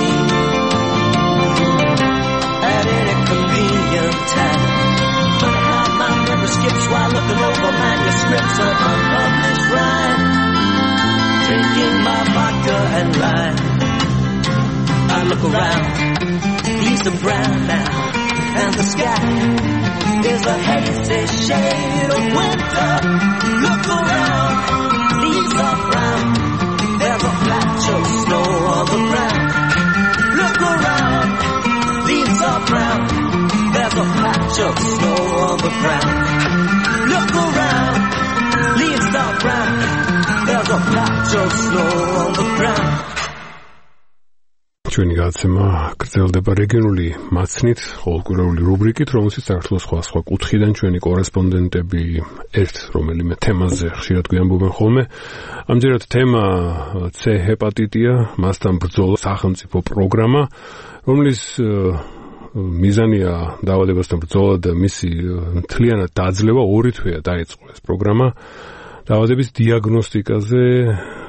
at any convenient time? Funny how my memory skips while looking over manuscripts of unpublished rhyme. Drinking my vodka and lime, I look around, leaves are brown now, and the sky is a hazy shade of winter. Look around, leaves are brown. There's a patch of snow on the ground. Look around, leaves are brown. There's a patch of snow on the ground. Look around, leaves are brown. There's a patch of snow on the ground. ჩვენი გადაცემა გრძელდება რეგიონული მაცნით, ყოველკვირეული რუბრიკით, რომელშიც საქართველოს სხვა კუთხიდან ჩვენი კორესპონდენტები ერთ რომელიმე თემაზე ხშირად გვიამბობენ ხოლმე. ამჯერად თემა C ჰეპატიტია, მასთან ბრძოლა, სახელმწიფო პროგრამა, რომლის მიზანია დაავადებასთან ბრძოლა და მისი მთლიანად დაძლევა 2 თვეა დაიწყო ეს პროგრამა. დაავადების დიაგნოსტიკაზე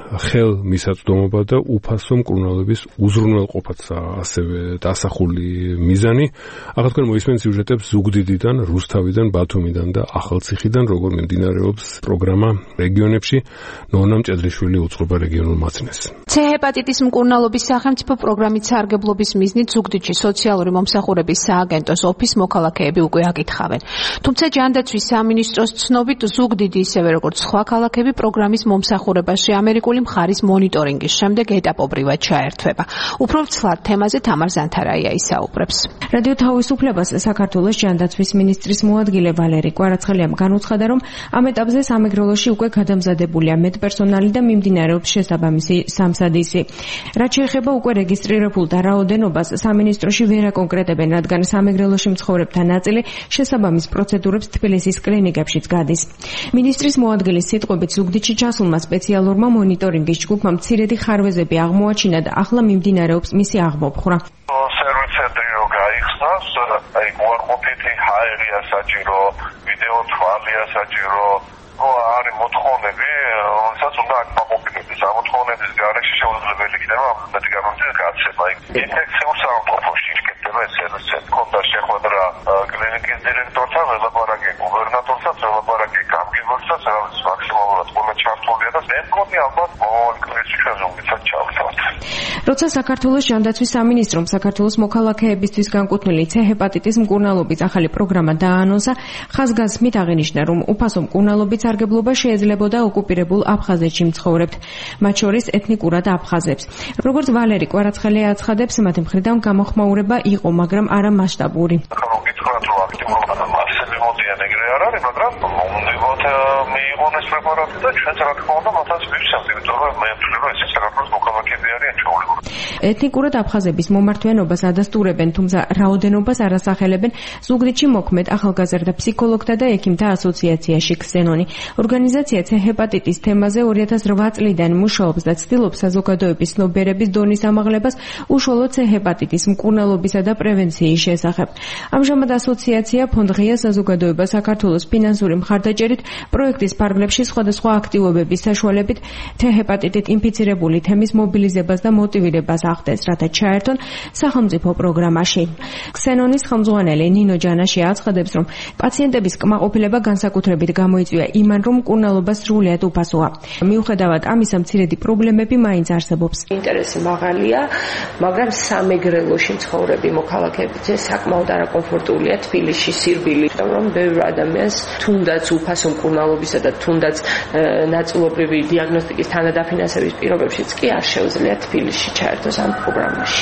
ხელმისაწვდომობა და უფასო მკურნალობის უზრუნველყოფაც ასევე დასახული მიზანი. ახლა თქვენ მოისმენთ სიუჟეტებს ზუგდიდიდან, რუსთავიდან, ბათუმიდან და ახალციხიდან, როგორ მიმდინარეობს პროგრამა რეგიონებში. ნონა მჭედლიშვილი უწყობა რეგიონულ მაცნეს. C ჰეპატიტის მკურნალობის სახელმწიფო პროგრამით სარგებლობის მიზნით ზუგდიდში სოციალური მომსახურების სააგენტოს ოფის მოქალაქეები უკვე აკითხავენ. თუმცა ჯანდაცვის სამინისტროს ცნობით ზუგდიდი ისევე როგორც სხვა ქალაქები პროგრამის მომსახურებაში ამერიკული მხარის მონიტორინგის შემდეგ ეტაპობრივად ჩაერთვება. უფრო ცლად თემაზე თამარ ზანთარაია ისაუბრებს. რადიო თავისუფლებას საქართველოს ჯანდაცვის მინისტრის მოადგილე ვალერი კვარაცხელიამ განუცხადა, რომ ამ ეტაპზე სამეგრელოში უკვე გადამზადებულია მეტპერსონალი და მიმდინარეობს შესაბამისი სამსადისი. რაც შეეხება უკვე რეგისტრირებულ და რაოდენობას, სამინისტროში ვერ აკონკრეტებენ, რადგან სამეგრელოში მცხოვრებთა ნაწილი შესაბამის პროცედურებს თბილისის კლინიკებშიც გადის. მინისტრის მოადგილის სიტყვებით ზუგდიდში ჩასულმა სპეციალურმა მონიტორინგის ჯგუფმა მცირედი ხარვეზები აღმოაჩინა და ახლა მიმდინარეობს მისი აღმოფხვრა. სერვის ცენტრი რო გაიხსნას, აი უარყოფითი ჰაერია საჭირო, ვიდეო თვალია საჭირო, არის მოთხოვნები, რომელსაც უნდა აკმაყოფილდეს. ამ მოთხოვნების გარეშე შეუძლებელი იქნება მეტი გამოცდის გაცემა. ინფექციურ სამყოფოში იქნება ეს სერვის ცენტრი. კონდა შეხვედრა კლინიკის დირექტორთან, ელაპარაკე გუბერნატორთან, ელაპარაკე გამგებელთან, რომელიც მაქსიმალურად ყველა ჩართულია და მე მგონი ალბათ მომავალი კვირაში ჩვენ ზუგდიდსაც ჩავთვალთ. როცა საქართველოს ჯანდაცვის სამინისტრომ საქართველოს მოქალაქეებისთვის განკუთვნილი C ჰეპატიტის მკურნალობის ახალი პროგრამა დააანონსა, ხაზგასმით აღინიშნა, რომ უფასო მკურნალობით სარგებლობა შეეძლებოდა ოკუპირებულ აფხაზეთში მცხოვრებთ, მათ შორის ეთნიკურად აფხაზებს. როგორც ვალერი კვარაცხელია აცხადებს, მათი მხრიდან გამოხმაურება იყო, მაგრამ არა მასშტაბური. გითხრათ, რომ აქტიურად მასები მოდიან ეგრე არ არის, მაგრამ მომდივოთ მიიღონ ეს პრეპარატი და ჩვენც რა თქმა უნდა მათაც ვირჩევთ, იმიტომ რომ მე ვთვლი, რომ ეს საქართველოს მოქალაქეები არიან ჩვეულებრივ. ეთნიკურად აფხაზების მომართვიანობას ადასტურებენ, თუმცა რაოდენობას არ ასახელებენ ზუგდიდში მოქმედ ახალგაზრდა ფსიქოლოგთა და ექიმთა ასოციაციაში ქსენონი. ორგანიზაცია C ჰეპატიტის თემაზე 2008 წლიდან მუშაობს და ცდილობს საზოგადოების ცნობიერების დონის ამაღლებას უშუალოდ C ჰეპატიტის მკურნალობისა და პრევენციის შესახებ. ამჟამად ასოციაცია ფონდ ღია საზოგადოება საქართველოს ფინანსური მხარდაჭერით პროექტის ფარგლებში სხვადასხვა აქტივობების საშუალებით C ჰეპატიტით ინფიცირებული თემის მობილიზებას და მოტივირებას ახდენს, რათა ჩაერთონ სახელმწიფო პროგრამაში. ქსენონის ხელმძღვანელი ნინო ჯანაში აცხადებს, რომ პაციენტების კმაყოფილება განსაკუთრებით გამოიწვია იმან, რომ მკურნალობა სრულიად უფასოა. მიუხედავად ამისა, მცირედი პრობლემები მაინც არსებობს. ინტერესი მაღალია, მაგრამ სამეგრელოში მცხოვრები მოქალაქეებით საკმაოდ არაკომფორტულია თბილისში სირბილი, რომ ბევრ ადამიანს თუნდაც უფასო მკურნალობისა და თუნდაც ნაწილობრივი დიაგნოსტიკის თანადაფინანსების პირობებშიც კი არ შეუძლია თბილისში ჩაერთოს ამ პროგრამაში.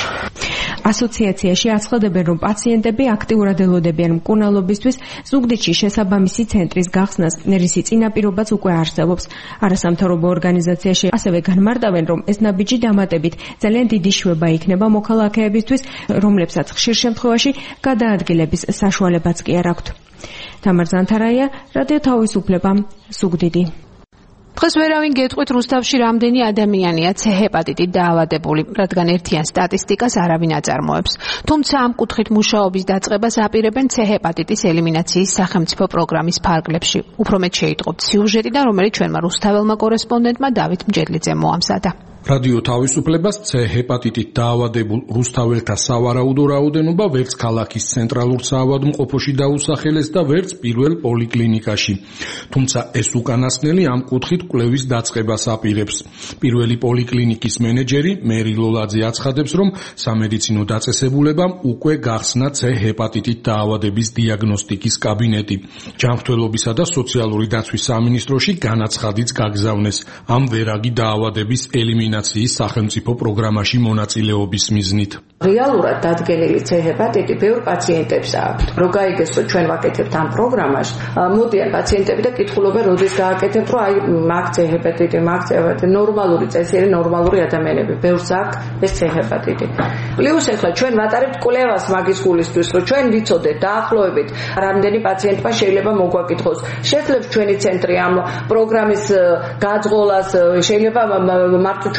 ასოციაციაში აცხადებენ, რომ პაციენტები აქტიურად ელოდებიან მკურნალობისთვის ზუგდიდში შესაბამისი ცენტრის გახსნას, რისი წინაპირობაც უკვე არსებობს. არასამთავრობო ორგანიზაციაში ასევე განმარტავენ, რომ ეს ნაბიჯი დამატებით ძალიან დიდი შვება იქნება მოქალაქეებისთვის, რომლებსაც ხშირ შემთხვევაში გადაადგილების საშუალებაც კი არ აქვთ. თამარ ზანთარაია, რადიო თავისუფლება, ზუგდიდი. დღეს ვერავინ გეტყვით რუსთავში რამდენი ადამიანია C ჰეპატიტით დაავადებული, რადგან ერთიან სტატისტიკას არავინ აწარმოებს. თუმცა ამ კუთხით მუშაობის დაწყებას აპირებენ C ჰეპატიტის ელიმინაციის სახელმწიფო პროგრამის ფარგლებში. უფრო მეტ შეიტყობთ სიუჟეტიდან, რომელიც ჩვენმა რუსთაველმა კორესპონდენტმა დავით მჭედლიძემ მოამზადა. რადიო თავისუფლებას C ჰეპატიტით დაავადებულ რუსთაველთა სავარაუდო რაოდენობა ვერც ქალაქის ცენტრალურ საავადმყოფოში დაუსახელეს და ვერც პირველ პოლიკლინიკაში. თუმცა ეს უკანასკნელი ამ კუთხით კვლევის დაწყებას აპირებს. პირველი პოლიკლინიკის მენეჯერი მერი ლოლაძე აცხადებს, რომ სამედიცინო დაწესებულებამ უკვე გახსნა C ჰეპატიტით დაავადების დიაგნოსტიკის კაბინეტი. ჯანმრთელობისა და სოციალური დაცვის სამინისტროში განაცხადიც გაგზავნეს ამ ვერაგი დაავადების ელიმინაციის სახელმწიფო პროგრამაში მონაწილეობის მიზნით. რეალურად დადგენილი C ჰეპატიტი ბევრ პაციენტებს აქვს. რო გაიგესო ჩვენ ვაკეთებთ ამ პროგრამას, მოდიან პაციენტები და კითხულობენ, როდის გააკეთებთ, რომ აი მაგ C ჰეპატიტი, მაგ C ჰეპატიტი, ნორმალური წესიერი ნორმალური ადამიანები, ბევრს აქვს ეს C ჰეპატიტი. პლუს ახლა ჩვენ ვატარებთ კვლევას მაგის გულისთვის, რომ ჩვენ ვიცოდეთ დაახლოებით რამდენი პაციენტმა შეიძლება მოგვაკითხოს. შეძლებს ჩვენი ცენტრი ამ პროგრამის გაძღოლას, შეიძლება მარტო ჩვენ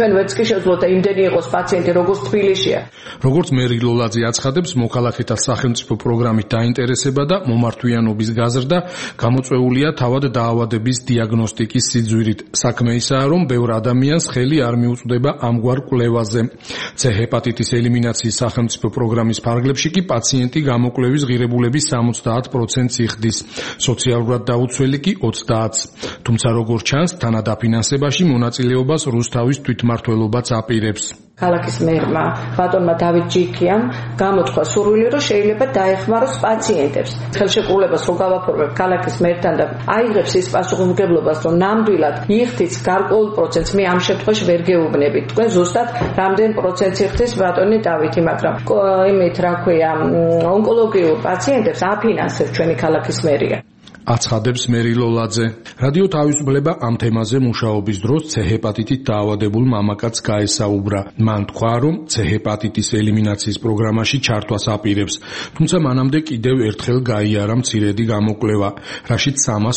ჩვენ ვერც კი შევძლოთ და იმდენი იყოს პაციენტი როგორც თბილისშია. როგორც მერი ლოლაძე აცხადებს, მოქალაქეთა სახელმწიფო პროგრამით დაინტერესება და მომართვიანობის გაზრდა გამოწვეულია თავად დაავადების დიაგნოსტიკის სიძვირით. საქმე ისაა, რომ ბევრ ადამიანს ხელი არ მიუწვდება ამგვარ კვლევაზე. C ჰეპატიტის ელიმინაციის სახელმწიფო პროგრამის ფარგლებში კი პაციენტი გამოკვლევის ღირებულების 70%-ს იხდის, სოციალურად დაუცველი კი 30%-ს. თუმცა როგორც ჩანს, თანადაფინანსებაში მონაწილეობას რუსთავის თვითმმართველობაც აპირებს. ქალაქის მერმა ბატონმა დავით ჯიქიამ გამოთქვა სურვილი, რომ შეიძლება დაეხმაროს პაციენტებს. ხელშეკრულებას რო გავაფორმებ ქალაქის მერთან და აიღებს ის პასუხისმგებლობას, რომ ნამდვილად იხდით გარკვეულ პროცენტს, მე ამ შემთხვევაში ვერ გეუბნებით. თქვენ ზუსტად რამდენ პროცენტს იხდით ბატონი დავითი, მაგრამ იმით რა ქვია, ონკოლოგიურ პაციენტებს აფინანსებს ჩვენი ქალაქის მერია. აცხადებს მერი ლოლაძე. რადიო თავისუფლება ამ თემაზე მუშაობის დროს C ჰეპატიტით დაავადებულ მამაკაცს გაესაუბრა. მან თქვა, რომ C ჰეპატიტის ელიმინაციის პროგრამაში ჩართვას აპირებს, თუმცა მანამდე კიდევ ერთხელ გაიარა მცირედი გამოკვლევა, რაშიც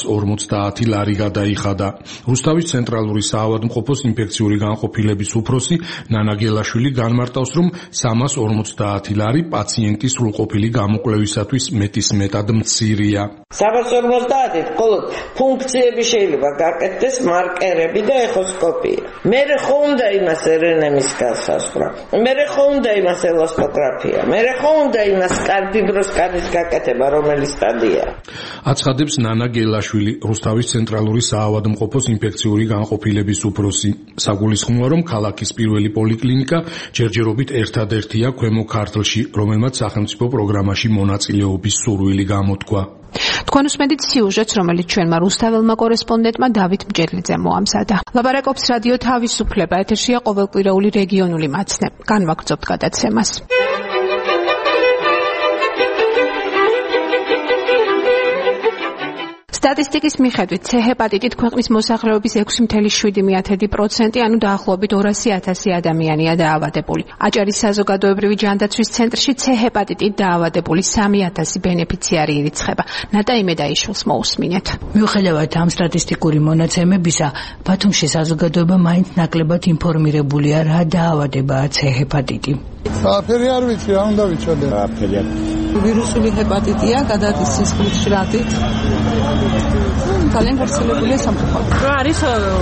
350 ლარი გადაიხადა. რუსთავის ცენტრალური საავადმყოფოს ინფექციური განყოფილების უფროსი ნანა გელაშვილი განმარტავს, რომ 350 ლარი პაციენტის სრულყოფილი გამოკვლევისათვის მეტისმეტად მცირეა. 350-ით მხოლოდ ფუნქციები შეიძლება გაკეთდეს, მარკერები და ეხოსკოპია. მერე ხო უნდა იმას რნმ-ის გასასწრა. მერე ხო უნდა იმას ელასტოგრაფია. მერე ხო უნდა იმას კარდიბროსკანის გაკეთება, რომელიც სტადია. აცხადებს ნანა გელაშვილი, რუსთავის ცენტრალური საავადმყოფოს ინფექციური განყოფილების უფროსი. საგულისხმოა, რომ ქალაქის პირველი პოლიკლინიკა ჯერჯერობით ერთადერთია ქვემო ქართლში, რომელმაც სახელმწიფო პროგრამაში მონაწილეობის სურვილი გამოთქვა. თქვენ უსმენთ სიუჟეტს, რომელიც ჩვენმა რუსთაველმა კორესპონდენტმა დავით მჭედლიძემ მოამზადა. ლაპარაკობს რადიო თავისუფლება, ეთერშია ყოველკვირეული რეგიონული მაცნე. განვაგრძობთ გადაცემას. სტატისტიკის მიხედვით C ჰეპატიტით ქვეყნის მოსახლეობის 6.7%, ანუ დაახლოებით 200,000 ადამიანია დაავადებული. აჭარის საზოგადოებრივი ჯანდაცვის ცენტრში C ჰეპატიტით დაავადებული 3,000 ბენეფიციარი ირიცხება. ნატა იმედაიშვილს მოусმინეთ. მიუხედავად ამ სტატისტიკური მონაცემებისა, ბათუმში საზოგადოება მაინც ნაკლებად ინფორმირებულია, რა დაავადებაა C ჰეპატიტი. Საფერი არ ვიცი, რა უნდა ვიცოდე. Საფერი არ. ვირუსული ჰეპატიტია, გადადის სისხლის ჟრადით. ძალიან გავრცელებულია სამწუხაროდ. არის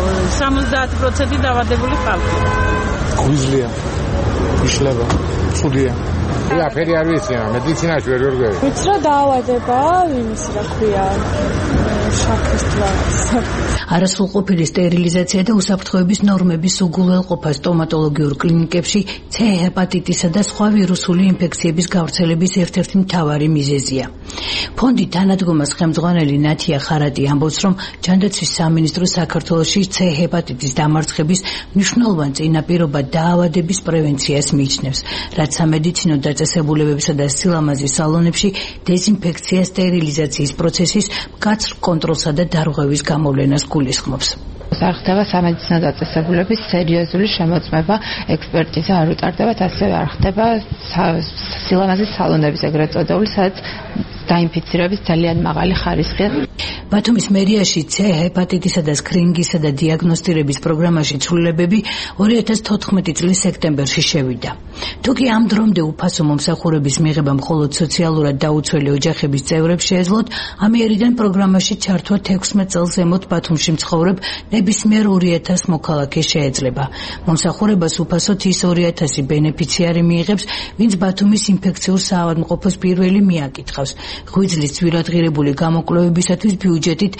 70% დაავადებული ხალხი. გვიძლია. იშლება. ცუდია.აფერი არ ვიცი, მედიცინაში ვერ ვერგვევი. ვიცი რა დაავადებაა, იმის რა ქვია. შაქრის თვალს. არასრულყოფილი სტერილიზაცია და უსაფრთხოების ნორმების უგულებელყოფა სტომატოლოგიურ კლინიკებში C ჰეპატიტისა და სხვა ვირუსული ინფექციების გავრცელების ერთ-ერთი მთავარი მიზეზია. ფონდი თანადგომას ხელმძღვანელი ნათია ხარატი ამბობს, რომ ჯანდაცვის სამინისტრო საქართველოში C ჰეპატიტის დამარცხების მნიშვნელოვან წინაპირობად დაავადების პრევენციას მიიჩნევს, რაც სამედიცინო დაწესებულებებსა და სილამაზის სალონებში დეზინფექცია, სტერილიზაციის პროცესის მკაცრ კონტროლსა და დარღვევის გამოვლენას გულისხმობს. არ ხდება სამედიცინო დაწესებულების სერიოზული შემოწმება, ექსპერტიზა არ უტარდება, ასევე არ ხდება სილამაზის სალონების ეგრეთ წოდებული, სადაც დაინფიცირების ძალიან მაღალი ხარისხია. ბათუმის მერიაში C ჰეპატიტისა და სკრინინგისა და დიაგნოსტირების პროგრამაში ცვლილებები 2014 წლის სექტემბერში შევიდა. თუკი ამ დრომდე უფასო მომსახურების მიღება მხოლოდ სოციალურად დაუცველი ოჯახების წევრებს შეეძლოთ, ამიერიდან პროგრამაში ჩართვა 16 წელს ზემოთ ბათუმში მცხოვრებ ნებისმიერ 2,000 მოქალაქეს შეეძლება. მომსახურებას უფასოდ ის 2,000 ბენეფიციარი მიიღებს, ვინც ბათუმის ინფექციურ საავადმყოფოს პირველი მიაკითხავს. ღვიძლის ძვირადღირებული გამოკვლევებისათვის ბიუჯეტით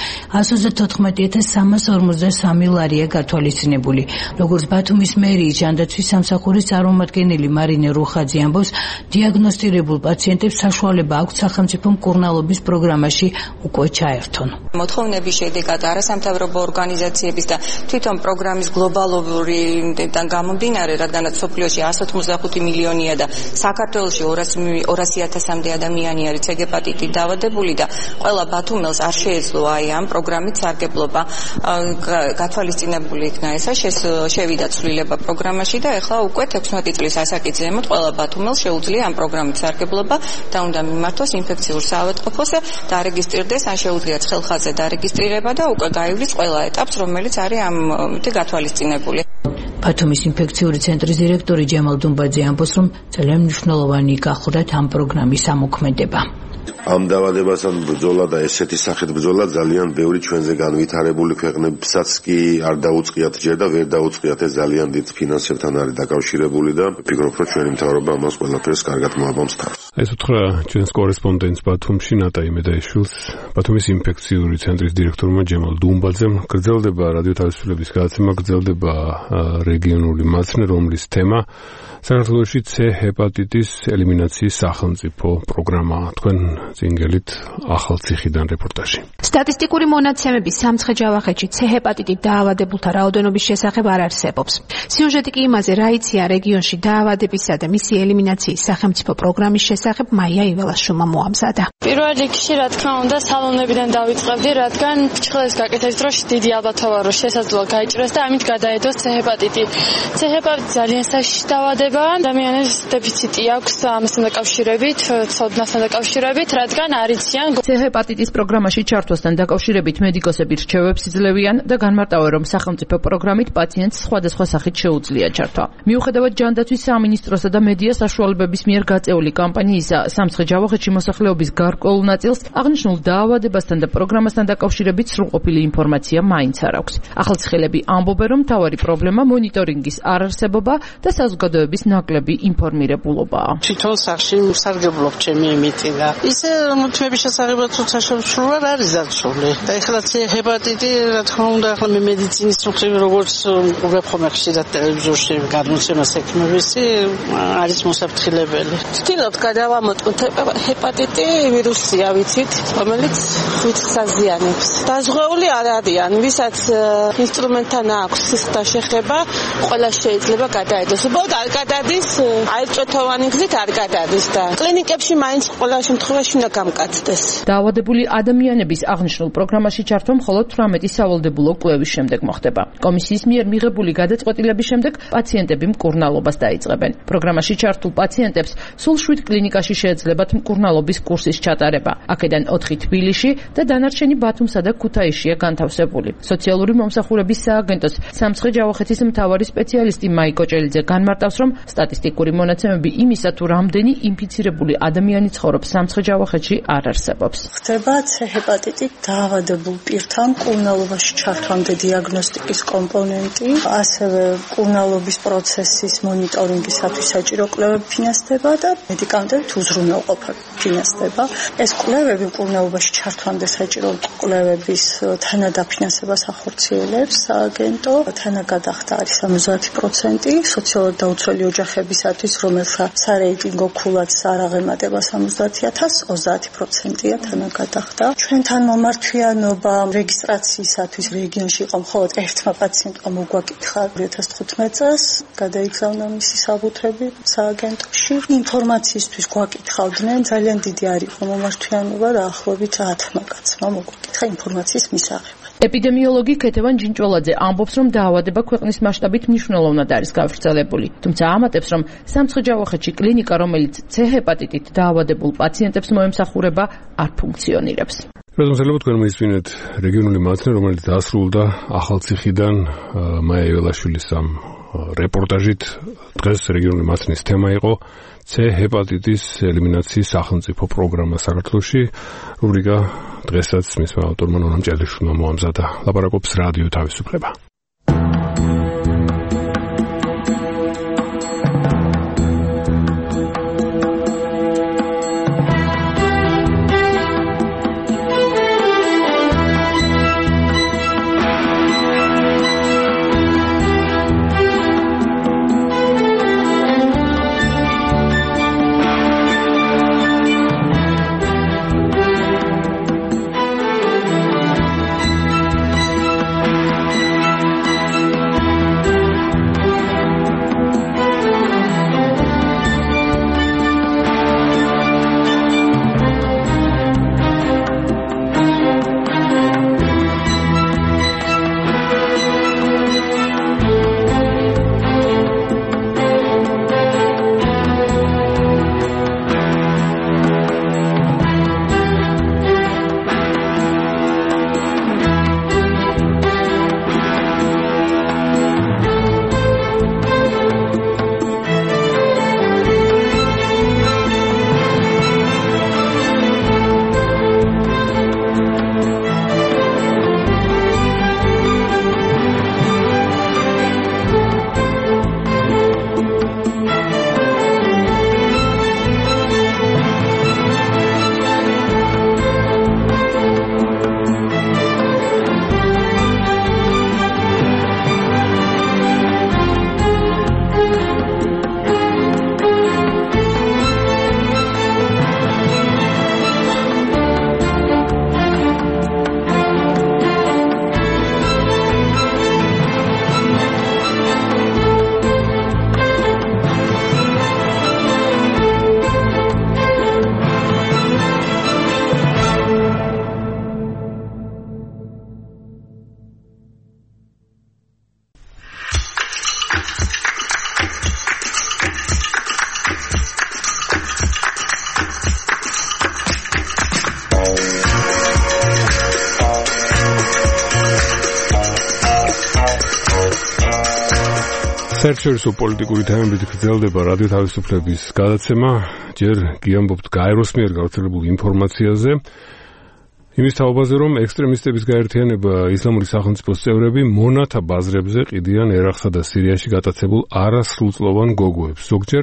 134,343 ლარია გათვალისწინებული. როგორც ბათუმის მერიის ჯანდაცვის სამსახურის წარმომადგენელი მარინე რუხაძე ამბობს, დიაგნოსტირებულ პაციენტებს საშუალება აქვთ სახელმწიფო მკურნალობის პროგრამაში უკვე ჩაერთონ. მოთხოვნების შედეგად არასამთავრობო ორგანიზაციების და თვითონ პროგრამის გლობალურიდან გამომდინარე, რადგანაც სოფლიოში 185 მილიონია და საქართველოში 200,000-მდე ადამიანი არის C ჰეპატიტით დაავადებული და ყველა ბათუმელს არ შეეძლო აი ამ პროგრამით სარგებლობა. გათვალისწინებული იქნა ესა, შევიდა ცვლილება პროგრამაში და ეხლა უკვე 16 წლის ასაკით ზემოთ ყველა ბათუმელს შეუძლია ამ პროგრამით სარგებლობა და უნდა მიმართოს ინფექციურ საავადმყოფოს და დარეგისტრირდეს, ან შეუძლიათ ხელხაზზე დარეგისტრირება და უკვე გაივლის ყველა ეტაპს, რომელიც არის ამ გათვალისწინებული. ბათუმის ინფექციური ცენტრის დირექტორი ჯემალ დუმბაძე ამბობს, რომ ძალიან მნიშვნელოვანი გახურათ ამ პროგრამის ამოქმედება. ამ დაავადებასთან ბრძოლა და ესეთი სახით ბრძოლა ძალიან ბევრი ჩვენზე განვითარებული ქვეყნებსაც კი არ დაუწყიათ ჯერ და ვერ დაუწყიათ. ეს ძალიან დიდ ფინანსებთან არის დაკავშირებული და ვფიქრობ, რომ ჩვენი მთავრობა ამას ყველაფერს კარგად მოაბამს თავს. ეს უთხრა ჩვენს კორესპონდენტს ბათუმში ნატაი მედაიშვილს, ბათუმის ინფექციური ცენტრის დირექტორმა ჯემალ დუმბაძემ. გრძელდება რადიო თავისუფლების გადაცემა, გრძელდება რეგიონული მაცნე, რომლის თემა საქართველოში C ჰეპატიტის ელიმინაციის სახელმწიფო პროგრამაა. თქვენ წინგელით ახალციხიდან რეპორტაჟი. სტატისტიკური მონაცემები სამცხე-ჯავახეთში C ჰეპატიტით დაავადებულთა რაოდენობის შესახებ არ არსებობს. სიუჟეტი კი იმაზე, რა იცია რეგიონში დაავადებისა და მისი ელიმინაციის სახელმწიფო პროგრამის შესახებ მაია იველაშვილმა მოამზადა. პირველ რიგში, რა თქმა უნდა, სალონებიდან დავიწყებდი, რადგან ფრჩხელის გაკეთების დროს დიდი ალბათობა რომ შესაძლოა გაიჭრას და ამით გადაედოს C ჰეპატიტი. C ჰეპატიტი ძალიან საშიში დაავადებაა, ადამიანებს დეფიციტი აქვს ამასთან დაკავშირებით, ცოდნასთან დაკავშირებით, რადგან არ იციან C ჰეპატიტის პროგრამაში ჩართვასთან დაკავშირებით მედიკოსები რჩევებს იძლევიან და განმარტავენ, რომ სახელმწიფო პროგრამით პაციენტს სხვადასხვა სახით შეუძლია ჩართვა. მიუხედავად ჯანდაცვის სამინისტროსა და მედია საშუალებების მიერ გაწეული კამპანიისა, სამცხე-ჯავახეთში მოსახლეობის გარკვეულ ნაწილს აღნიშნულ დაავადებასთან და პროგრამასთან დაკავშირებით სრულყოფილი ინფორმაცია მაინც არ აქვს. ახალციხელები ამბობენ, რომ მთავარი პრობლემა მონიტორინგის არარსებობა და საზოგადოების ნაკლები ინფორმირებულობაა. თვითონ სახში მსარგებლობ ჩემი იმითი და ისე თმების შესახებაც უცაშობშრულად არის დაცული. და ეხლა C ჰეპატიტი, რა თქმა უნდა, ახლა მე მედიცინის მხრივ როგორც ვეფხომე ხშირად ტელევიზორში გადმოცემას ექიმებისი არის მოსაფრთხილებელი. ვთქვით, გადავამოწმოთ ჰეპატიტი ვირუსია, ვიცით, რომელიც ხვითს აზიანებს. დაზღვეული არ არიან, ვისაც ინსტრუმენტთან აქვს სისხლთან შეხება, ყველა შეიძლება გადაედოს. უბრალოდ არ გადადის, აირწვეთოვანი გზით არ გადადის და კლინიკებში მაინც ყველა შემთხვევაში უნდა გამკაცდეს. დაავადებული ადამიანების აღნიშნულ პროგრამაში ჩართვა მხოლოდ 18 სავალდებულო კვლევის შემდეგ მოხდება. კომისიის მიერ მიღებული გადაწყვეტილების შემდეგ პაციენტები მკურნალობას დაიწყებენ. პროგრამაში ჩართულ პაციენტებს სულ 7 კლინიკაში შეეძლებათ მკურნალობის კურსის ჩატარება. აქედან 4 თბილისში და დანარჩენი ბათუმსა და ქუთაისშია განთავსებული. სოციალური მომსახურების სააგენტოს სამცხე-ჯავახეთის მთავარი სპეციალისტი მაიკო ჭელიძე განმარტავს, რომ სტატისტიკური მონაცემები იმისა, თუ რამდენი ინფიცირებული ადამიანი ცხოვრობს სამცხე-ჯავახეთში არ არსებობს. ხდება C ჰეპატიტით დაავადებულ პირთან მკურნალობაში ჩართვამდე დიაგნოსტიკის კომპონენტი, ასევე მკურნალობის პროცესის მონიტორინგისათვის საჭირო კვლევები ფინანსდება და მედიკამენტებით უზრუნველყოფა ფინანსდება. ეს კვლევები მკურნალობაში ჩართვამდე საჭირო კვლევების თანადაფინანსებას ახორციელებს სააგენტო. თანაგადახდა არის 70%, სოციალურად დაუცველი ოჯახებისათვის, რომელსაც სარეიტინგო ქულაც არ აღემატება 70,000, 30%-ია თანაგადახდა. ჩვენთან მომართვიანობა რეგისტრაციისათვის რეგიონში იყო მხოლოდ ერთმა პაციენტმა მოგვაკითხა 2015 წელს, გადაიგზავნა მისი საბუთები სააგენტოში. ინფორმაციისთვის გვაკითხავდნენ, ძალიან დიდი არ იყო მომართვიანობა, დაახლოებით 10 კაცმა მოგვაკითხა ინფორმაციის მისაღებად. ეპიდემიოლოგი ქეთევან ჯინჭველაძე ამბობს, რომ დაავადება ქვეყნის მასშტაბით მნიშვნელოვნად არის გავრცელებული. თუმცა ამატებს, რომ სამცხე-ჯავახეთში კლინიკა, რომელიც C ჰეპატიტით დაავადებულ პაციენტებს მოემსახურება, არ ფუნქციონირებს. პრეზიდენტ თქვენ მოისმინეთ რეგიონული მაცნე, რომელიც დასრულდა ახალციხიდან მაია იველაშვილის ამ რეპორტაჟით. დღეს რეგიონული მაცნის თემა იყო C ჰეპატიტის ელიმინაციის სახელმწიფო პროგრამა საქართველოში. რუბრიკა დღესაც მისმა ავტორმა ნონამ ჭელიშვილი მოამზადა. ლაპარაკობს რადიო თავისუფლება. საერთაშორისო პოლიტიკური თემებით გრძელდება რადიო თავისუფლების გადაცემა. ჯერ გიამბობთ გაეროს მიერ გავრცელებულ ინფორმაციაზე. იმის თაობაზე, რომ ექსტრემისტების გაერთიანება ისლამური სახელმწიფოს წევრები მონათა ბაზრებზე ყიდიან ერაყსა და სირიაში გატაცებულ არასრულწლოვან გოგოებს. ზოგჯერ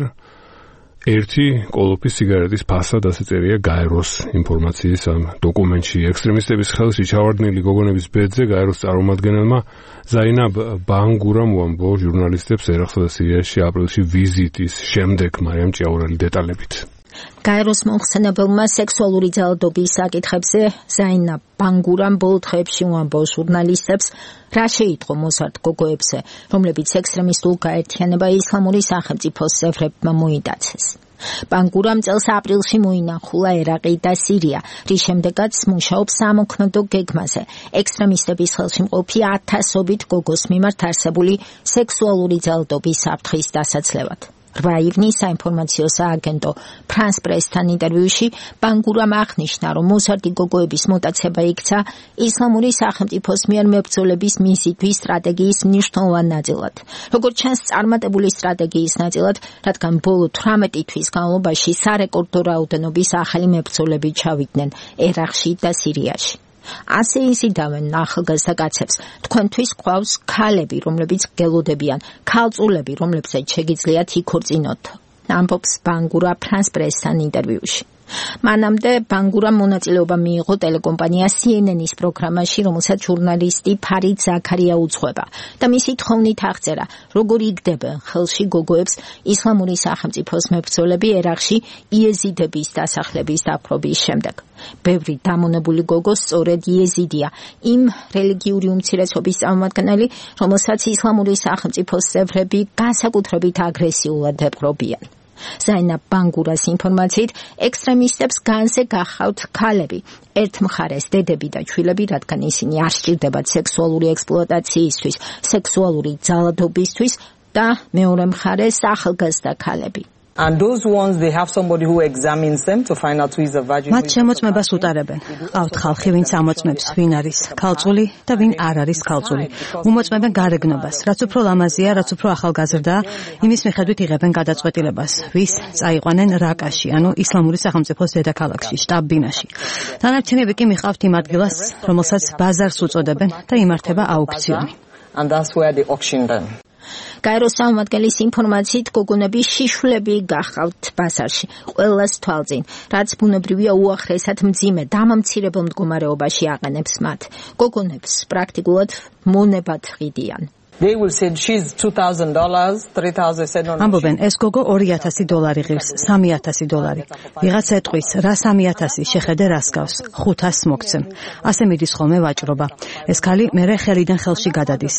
ერთი კოლოფის სიგარეტის ფასად ასე წერია გაეროს ინფორმაციის ამ დოკუმენტში. ექსტრემისტების ხელში ჩავარდნილი გოგონების ბედზე გაეროს წარმომადგენელმა ზაინაბ ბანგურამ უამბო ჟურნალისტებს ერაყსა და სირიაში აპრილში ვიზიტის შემდეგ. მარიამ ჭიაურელი დეტალებით. გაეროს მომხსენებელმა სექსუალური ძალადობის საკითხებზე ზაინაბ ბანგურამ ბოლო დღეებში უამბო ჟურნალისტებს, რა შეიტყო მოზარდ გოგოებზე, რომლებიც ექსტრემისტულ გაერთიანება ისლამური სახელმწიფოს წევრებმა მოიტაცეს. ბანგურამ წელს აპრილში მოინახულა ერაყი და სირია, რის შემდეგაც მუშაობს სამოქმედო გეგმაზე, ექსტრემისტების ხელში მყოფი ათასობით გოგოს მიმართ არსებული სექსუალური ძალადობის საფრთხის დასაცლევად. 8 ივნის საინფორმაციო სააგენტო ფრანს პრესთან ინტერვიუში ბანგურამ აღნიშნა, რომ მოზარდი გოგოების მოტაცება იქცა ისლამური სახელმწიფოს მიერ მებრძოლების მისითვის სტრატეგიის მნიშვნელოვან ნაწილად. როგორც ჩანს, წარმატებული სტრატეგიის ნაწილად, რადგან ბოლო 18 თვის განმავლობაში სარეკორდო რაოდენობის ახალი მებრძოლები ჩავიდნენ ერაყში და სირიაში. ასე იზიდავენ ახალგაზრდა კაცებს, თქვენთვის გვყავს ქალები, რომლებიც გელოდებიან, ქალწულები, რომლებსაც შეგიძლიათ იქორწინოთ, ამბობს ბანგურა ფრანს პრესთან ინტერვიუში. მანამდე ბანგურამ მონაწილეობა მიიღო ტელეკომპანია CNN-ის პროგრამაში, რომელსაც ჟურნალისტი ფარიდ ზაქარია უძღვება და მისი თხოვნით აღწერა, როგორ იგდებენ ხელში გოგოებს ისლამური სახელმწიფოს მებრძოლები ერაყში იეზიდების დასახლების დაპყრობის შემდეგ. ბევრი დამონებული გოგო სწორედ იეზიდია, იმ რელიგიური უმცირესობის წარმომადგენელი, რომელსაც ისლამური სახელმწიფოს წევრები განსაკუთრებით აგრესიულად ეპყრობიან. ზაინაბ ბანგურას ინფორმაციით, ექსტრემისტებს განზე გახავთ ქალები, ერთ მხარეს დედები და ჩვილები, რადგან ისინი არ სჭირდებათ სექსუალური ექსპლუატაციისთვის, სექსუალური ძალადობისთვის და მეორე მხარეს ახალგაზრდა ქალები. And those ones, they have somebody who examines them to find out who is a virgin. მათ შემოწმებას უტარებენ. ყავთ ხალხი, ვინც ამოწმებს, ვინ არის ქალწული და ვინ არ არის ქალწული. უმოწმებენ გარეგნობას, რაც უფრო ლამაზია, რაც უფრო ახალგაზრდაა, იმის მიხედვით იღებენ გადაწყვეტილებას, ვის წაიყვანენ რაკაში, ანუ ისლამური სახელმწიფოს დედაქალაქში, შტაბ-ბინაში. დანარჩენები კი მიყავთ იმ ადგილას, რომელსაც ბაზარს უწოდებენ და იმართება აუქციონი. And that's where they auction them. გაეროს წარმომადგენლის ინფორმაციით, გოგონები შიშვლები გახავთ ბაზარში, ყველას თვალწინ, რაც ბუნებრივია უახლესად მძიმე დამამცირებელ მდგომარეობაში აყენებს მათ. გოგონებს პრაქტიკულად მონებად ყიდიან. They will say she's $2,000, $3,000. ამბობენ, ეს გოგო $2,000 ღირს, $3,000. ვიღაც ეტყვის, რა 3,000 შეხედე რას გავს, 500 მოგცემ. ასე მიდის ხოლმე ვაჭრობა. ეს ქალი მერე ხელიდან ხელში გადადის.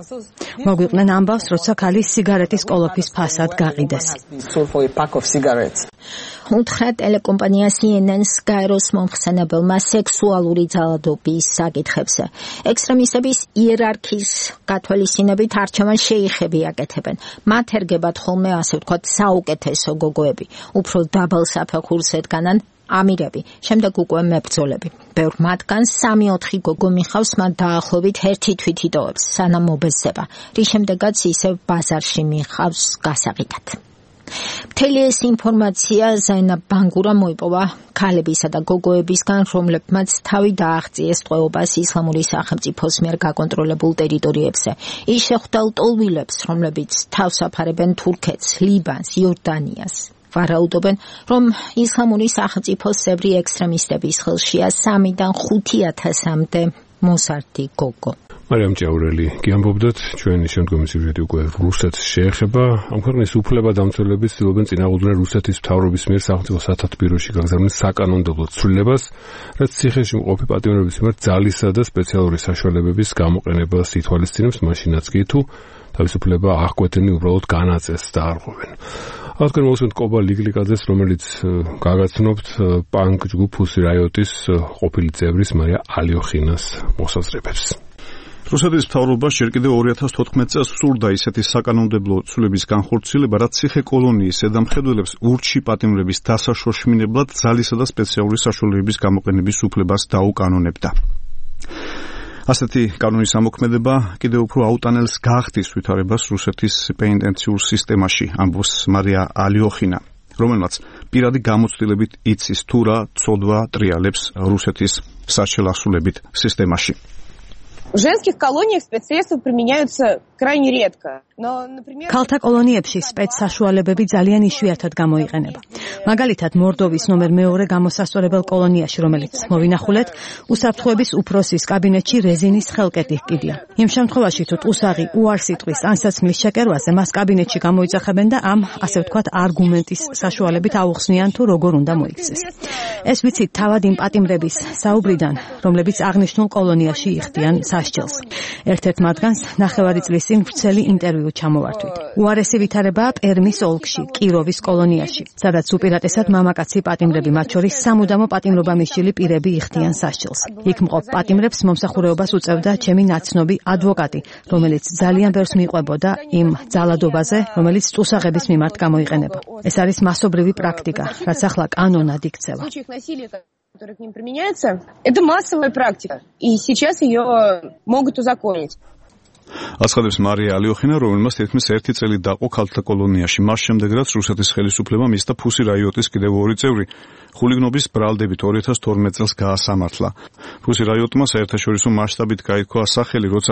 მოგვიყვნენ ამბავს, როცა ქალი სიგარეტის კოლოფის ფასად გაყიდეს. უთხრა ტელეკომპანია CNN-ს გაეროს მომხსენებელმა სექსუალური ძალადობის საკითხებზე. ექსტრემისტების იერარქიის გათვალისწინებით არჩევან შეიხები აკეთებენ. მათ ერგებათ ხოლმე, ასე ვთქვათ, საუკეთესო გოგოები. უფრო დაბალ საფეხურს ედგანან ამირები, შემდეგ უკვე მებრძოლები. ბევრ მათგანს 3-4 გოგო მიხავს მათ დაახლოებით ერთი თვით იტოვებს, სანამ მობეზდება, რის შემდეგაც ისევ ბაზარში მიხავს გასაყიდად. მთელი ეს ინფორმაცია ზაინაბ ბანგურამ მოიპოვა ქალებისა და გოგოებისგან, რომლებმაც თავი დააღწიეს ტყვეობას ისლამური სახელმწიფოს მიერ გაკონტროლებულ ტერიტორიებზე. ის შეხვდა ლტოლვილებს, რომლებიც თავს აფარებენ თურქეთს, ლიბანს, იორდანიას. ვარაუდობენ, რომ ისლამური სახელმწიფოს წევრი ექსტრემისტების ხელშია 3-დან 5,000-მდე მოზარდი გოგო. მარიამ ჭიაურელი გიამბობდათ, ჩვენი შემდგომი სიუჟეტი უკვე რუსეთს შეეხება. ამ ქვეყნის უფლებადამცველები ცდილობენ წინააღმდეგ რუსეთის მთავრობის მიერ სახელმწიფო სათათბიროში გაგზავნილ საკანონმდებლო ცვლილებას, რაც ციხეში მყოფი პატიმრების მიმართ ძალისა და სპეციალური საშუალებების გამოყენებას ითვალისწინებს, მაშინაც კი თუ თავისუფლება აღკვეთენი უბრალოდ განაწესს და არღვევენ. აღდგენ მოსვენთ კობა ლიგლიკაძეს, რომელიც გაგაცნობთ პანკ ჯგუფ Pussy Riot-ის ყოფილი წევრის მარია ალიოხინას მოსაზრებებს. რუსეთის მთავრობას ჯერ კიდევ 2014 წელს სურდა ისეთი საკანონმდებლო ცვლილების განხორციელება, რაც ციხე კოლონიის ზედამხედველებს ურჩი პატიმრების დასაშოშმინებლად ძალისა და სპეციალური საშუალებების გამოყენების უფლებას დაუკანონებდა. ასეთი კანონის ამოქმედება კიდევ უფრო აუტანელს გახდის ვითარებას რუსეთის პენიტენციურ სისტემაში, ამბობს მარია ალიოხინა, რომელმაც პირადი გამოცდილებით იცის თუ რა ცოდვა ტრიალებს რუსეთის საშელასულებით სისტემაში. В женских колониях спецсредства применяются крайне редко. ქალთა კოლონიებში სპეცსაშუალებები ძალიან იშვიათად გამოიყენება. მაგალითად, მორდოვის ნომერ 2 გამოსასწორებელ კოლონიაში, რომელიც მოვინახულეთ, უსაფრთხოების უფროსის კაბინეტში რეზინის ხელკეტი ჰკიდია. იმ შემთხვევაში, თუ ტუსაღი უარს იტყვის ანსაცმლის შეკერვაზე, მას კაბინეტში გამოიძახებენ და ამ, ასე ვთქვათ, არგუმენტის საშუალებით აუხსნიან თუ როგორ უნდა მოიქცეს. ეს ვიცით თავად იმ პატიმრების საუბრიდან, რომლებიც აღნიშნულ კოლონიაში იხდიან სასჯელს. ერთ-ერთ მათგანს ნახევარი წლის წინ ვრცელი ინტერვიუ ჩამოვართვით. უარესი ვითარებაა პერმის ოლქში, კიროვის კოლონიაში, სადაც უპირატესად მამაკაცი პატიმრები, მათ შორის სამუდამო პატიმრობამისჯილი პირები იხდიან სასჯელს. იქ მყოფ პატიმრებს მომსახურეობას უწევდა ჩემი ნაცნობი ადვოკატი, რომელიც ძალიან ბევრს მიყვებოდა იმ ძალადობაზე, რომელიც ტუსაღების მიმართ გამოიყენება. ეს არის მასობრივი პრაქტიკა, რაც ახლა კანონად იქცევა. Который к ним применяется, это массовая практика, и сейчас ее могут узаконить. აცხადებს მარია ალიოხინა, რომელმაც თითქმის 1 წელი დაყო ქალთა კოლონიაში. მას შემდეგ, რაც რუსეთის ხელისუფლებამ მისცა ფუსი რაიოტის კიდევ 2 წევრი ხულიგნობის ბრალდებით 2012 წელს გაასამართლა. ფუსი რაიოტმა საერთაშორისო მასშტაბით გაითქვა სახელი, როცა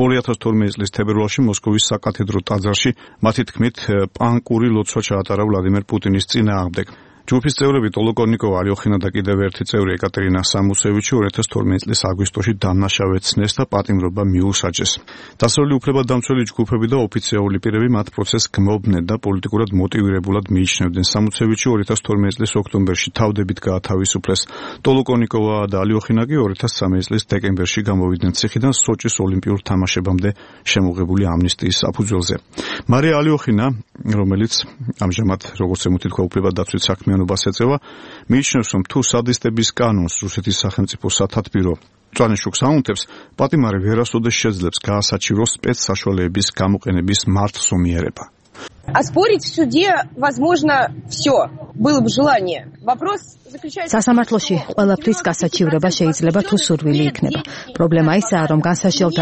2012 წლის თებერვალში მოსკოვის საკათედრო ტაძარში მათი თქმით პანკური ლოცვა ჩაატარა ვლადიმერ პუტინის წინააღმდეგ. ჯგუფის წევრები ტოლოკონიკოვა, ალიოხინა და კიდევ ერთი წევრი ეკატერინა სამუსევიჩი 2012 წლის აგვისტოში დამნაშავეცნეს და პატიმრობა მიუსაჯეს. დასავლელი უფლებადამცველი ჯგუფები და ოფიციალური პირები მათ პროცესს გმობდნენ და პოლიტიკურად მოტივირებულად მიიჩნევდნენ. სამუსევიჩი 2012 წლის ოქტომბერში თავდებით გაათავისუფლეს. ტოლოკონიკოვა და ალიოხინა კი 2013 წლის დეკემბერში გამოვიდნენ ციხიდან სოჭის ოლიმპიურ თამაშებამდე შემოღებული ამნისტიის საფუძველზე. მარია ალიოხინა, რომელიც ამჟამად როგორც ემუთი თქვა უფლებადდაცვის საქმიანობას ეწევა, მიიჩნევს, რომ თუ სადისტების კანონს რუსეთის სახელმწიფო სათათბირო წვანეშუქს აუნთებს, პატიმარი ვერასოდეს შეძლებს გაასაჩივროს სპეცსაშუალებების გამოყენების მართლსომიერება. Оспорить в суде возможно все, было бы желание. Вопрос заключается სასამართლოში ყველაფრის გასაჩივრება შეიძლება თუ სურვილი იქნება. პრობლემა ისაა, რომ განსაჯელთა